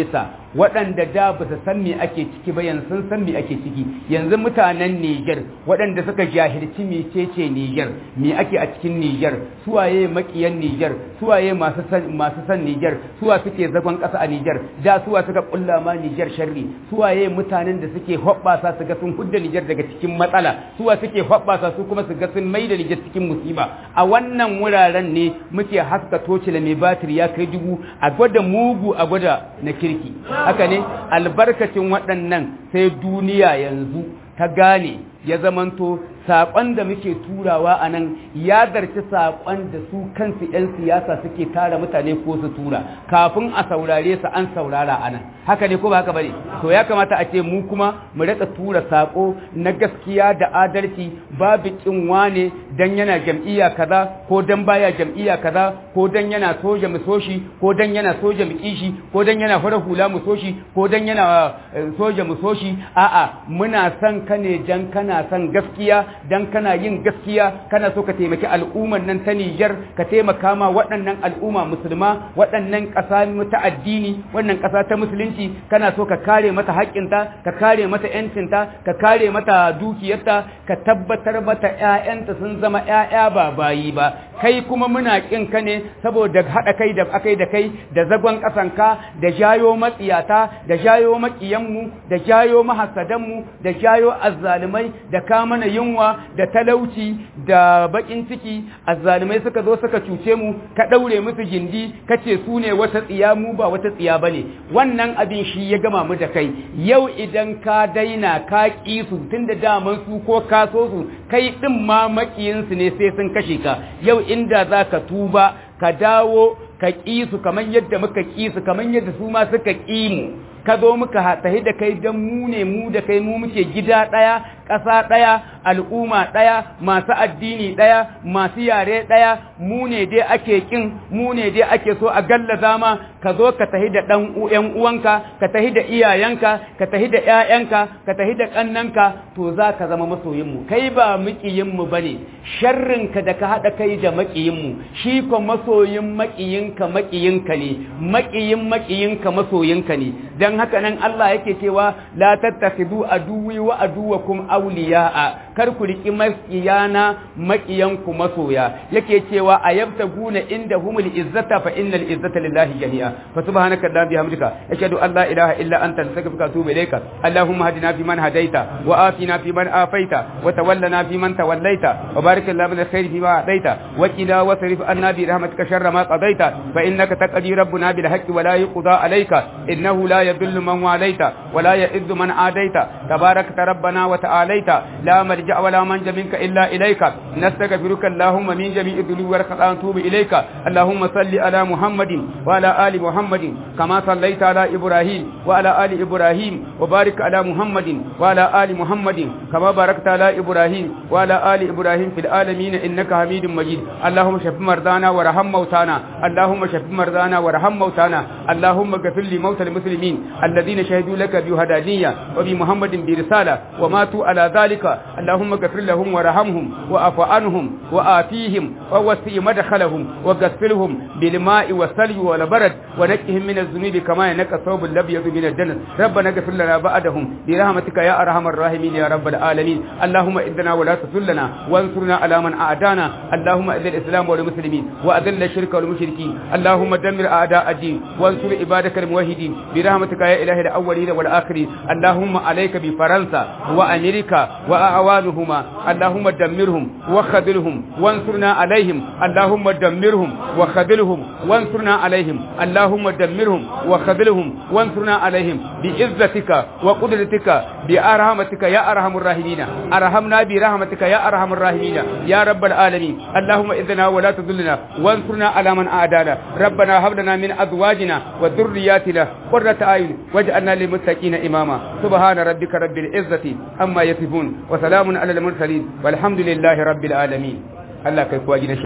[SPEAKER 3] waɗanda da ba su san me ake ciki ba yanzu sun san me ake ciki. Yanzu mutanen Niger waɗanda suka jahilci mecece Niger, me ake a cikin Niger, suwaye makiyan Niger, suwaye masu san Niger, suwa suke zagon ƙasa a Niger, da suwa suka kulla ma Niger sharri, suwaye mutanen da suke hoɓɓasa su ga sun hudda Niger daga cikin matsala, suwa suke hoɓɓasa su kuma su ga sun maida Niger cikin musiba. A wannan wuraren ne muke haska tocila mai batir ya kai 1000 a gwada mugu a gwada na kirki. Haka ne albarkacin waɗannan sai duniya yanzu ta gane ya zamanto saƙon da muke turawa a nan ya zarci saƙon da su kansu 'yan siyasa suke tara mutane ko su tura kafin a saurare su an saurara a nan. Haka ne ko ba haka bane? To ya kamata a ce mu kuma mu rika tura saƙo na gaskiya da adalci, babu kin wane dan yana jam'iyya kaza ko dan baya jam'iyya kaza ko dan yana soja mu soshi ko dan yana soja mu kishi ko dan yana fara hula mu soshi ko dan yana soja mu soshi. A'a, muna son ka ne dan kana son gaskiya, dan kana yin gaskiya, kana so ka taimaki al'umman nan ta Niger, ka taimaka ma waɗannan al'umma musulma, waɗannan ƙasa ta addini, wannan ƙasa ta musulunci, kana so ka kare mata haƙƙinta, ka kare mata ƴancinta, ka kare mata dukiyarta, ka tabbatar mata ƴaƴanta sun zama ƴaƴa ba bayi ba. Kai kuma muna ƙin ka ne saboda haɗa kai da akai da kai da zagon ƙasanka, da jayo matsiyata, da jayo maƙiyanmu, da jayo mahasadanmu, da jayo azzalumai, da ka mana yunwa da talauci da bakin ciki. Azzalumai suka zo suka cuce mu, ka daure musu gindi, kace su ne wata tsiya, mu ba wata tsiya bane. Wannan abin shi ya gama mu da kai. Yau idan ka daina ka ki su tunda daman su ko ka so su, kai din ma makiyin su ne sai sun kashe ka. Yau inda zaka tuba ka dawo ka ki su kamar yadda muka ki su, kamar yadda su ma suka ki mu, ka zo muka tahi da kai dan mu ne mu da kai mu muke gida ɗaya, ƙasa ɗaya, al'umma ɗaya, masu addini ɗaya, masu yare ɗaya, mu ne dai ake kin, mu ne dai ake so a gallaza ma. Ka zo ka tahi da ɗan uwanka, ka tahi da iyayenka, ka tahi da ƴaƴanka, ka tahi da ƙannanka, to za ka zama masoyinmu. Kai ba maƙiyinmu ba ne, sharrinka da ka haɗa kai da maƙiyinmu, shi ko masoyin maƙiyinka maƙiyinka ne, maƙiyin maƙiyinka masoyinka ne. Dan haka nan Allah yake cewa la tattakhidu aduwwi wa aduwwakum awliya'a, kar ku riki maƙiyana maƙiyanku masoya. Yake cewa ayabtaguna indahumul izzata fa innal izzata lillahi jami'a. fa subhanaka allahumma bihamdika ashhadu an la ilaha illa anta astaghfiruka wa atubu ilayka. Allahumma hadina fi man hadaita wa afina fi man afaita wa tawallana fi man tawallaita wa barik lana bil khairi fi ma ataita wa qina wasrif anna bi rahmatika sharra ma qadaita fa innaka taqdi rabbuna bil haqqi wa la yuqda alayka innahu la yadhillu man walaita wa la ya'izzu man adaita tabarakta rabbana wa ta'alaita la malja'a wa la manja minka illa ilayka nastaghfiruka allahumma min jami'i dhunubi wa natubu ilayka. Allahumma salli ala muhammadin wa ala ali muhammadin kama sallaita ala ibrahim wa ala ali ibrahim wa barik ala muhammadin wa ala ali muhammadin kama barakta ala ibrahim wa ala ali ibrahim fil alamin innaka hamidum majid. Allahumma shaffi mardana wa raham mautana. Allahumma shaffi mardana wa raham mautana. Allahumma ghfir li mautal muslimin الذين شهدوا لك بهدانية وبمحمد برسالة وماتوا على ذلك. اللهم اغفر لهم ورحمهم وعف عنهم وآتيهم ووسع مدخلهم وغسلهم بالماء والثلج والبرد ونقهم من الذنوب كما ينقى الثوب الأبيض من الدنس. ربنا اغفر لنا بعدهم برحمتك يا أرحم الراحمين يا رب العالمين. اللهم إذنا ولا تذلنا وانصرنا على من أعدانا. اللهم إذل الإسلام والمسلمين وأذل الشرك والمشركين. اللهم دمر أعداء الدين وانصر عبادك الموحدين برحمتك يا إله الأولين والآخرين. اللهم عليك بفرنسا وأمريكا وأعوانهما. اللهم دمرهم وخذلهم وانصرنا عليهم. اللهم دمرهم وخذلهم وانصرنا عليهم. اللهم دمرهم وخذلهم وانصرنا عليهم بعزتك وقدرتك برحمتك يا أرحم الراحمين. أرحمنا برحمتك يا أرحم الراحمين يا رب العالمين. اللهم إذنا ولا تذلنا وانصرنا على من أعدانا. ربنا هب لنا من أزواجنا وذرياتنا قرة أعين واجعلنا للمتقين إماما. سبحان ربك رب العزة عما يصفون وسلام على المرسلين والحمد لله رب العالمين. الله كيف واجنا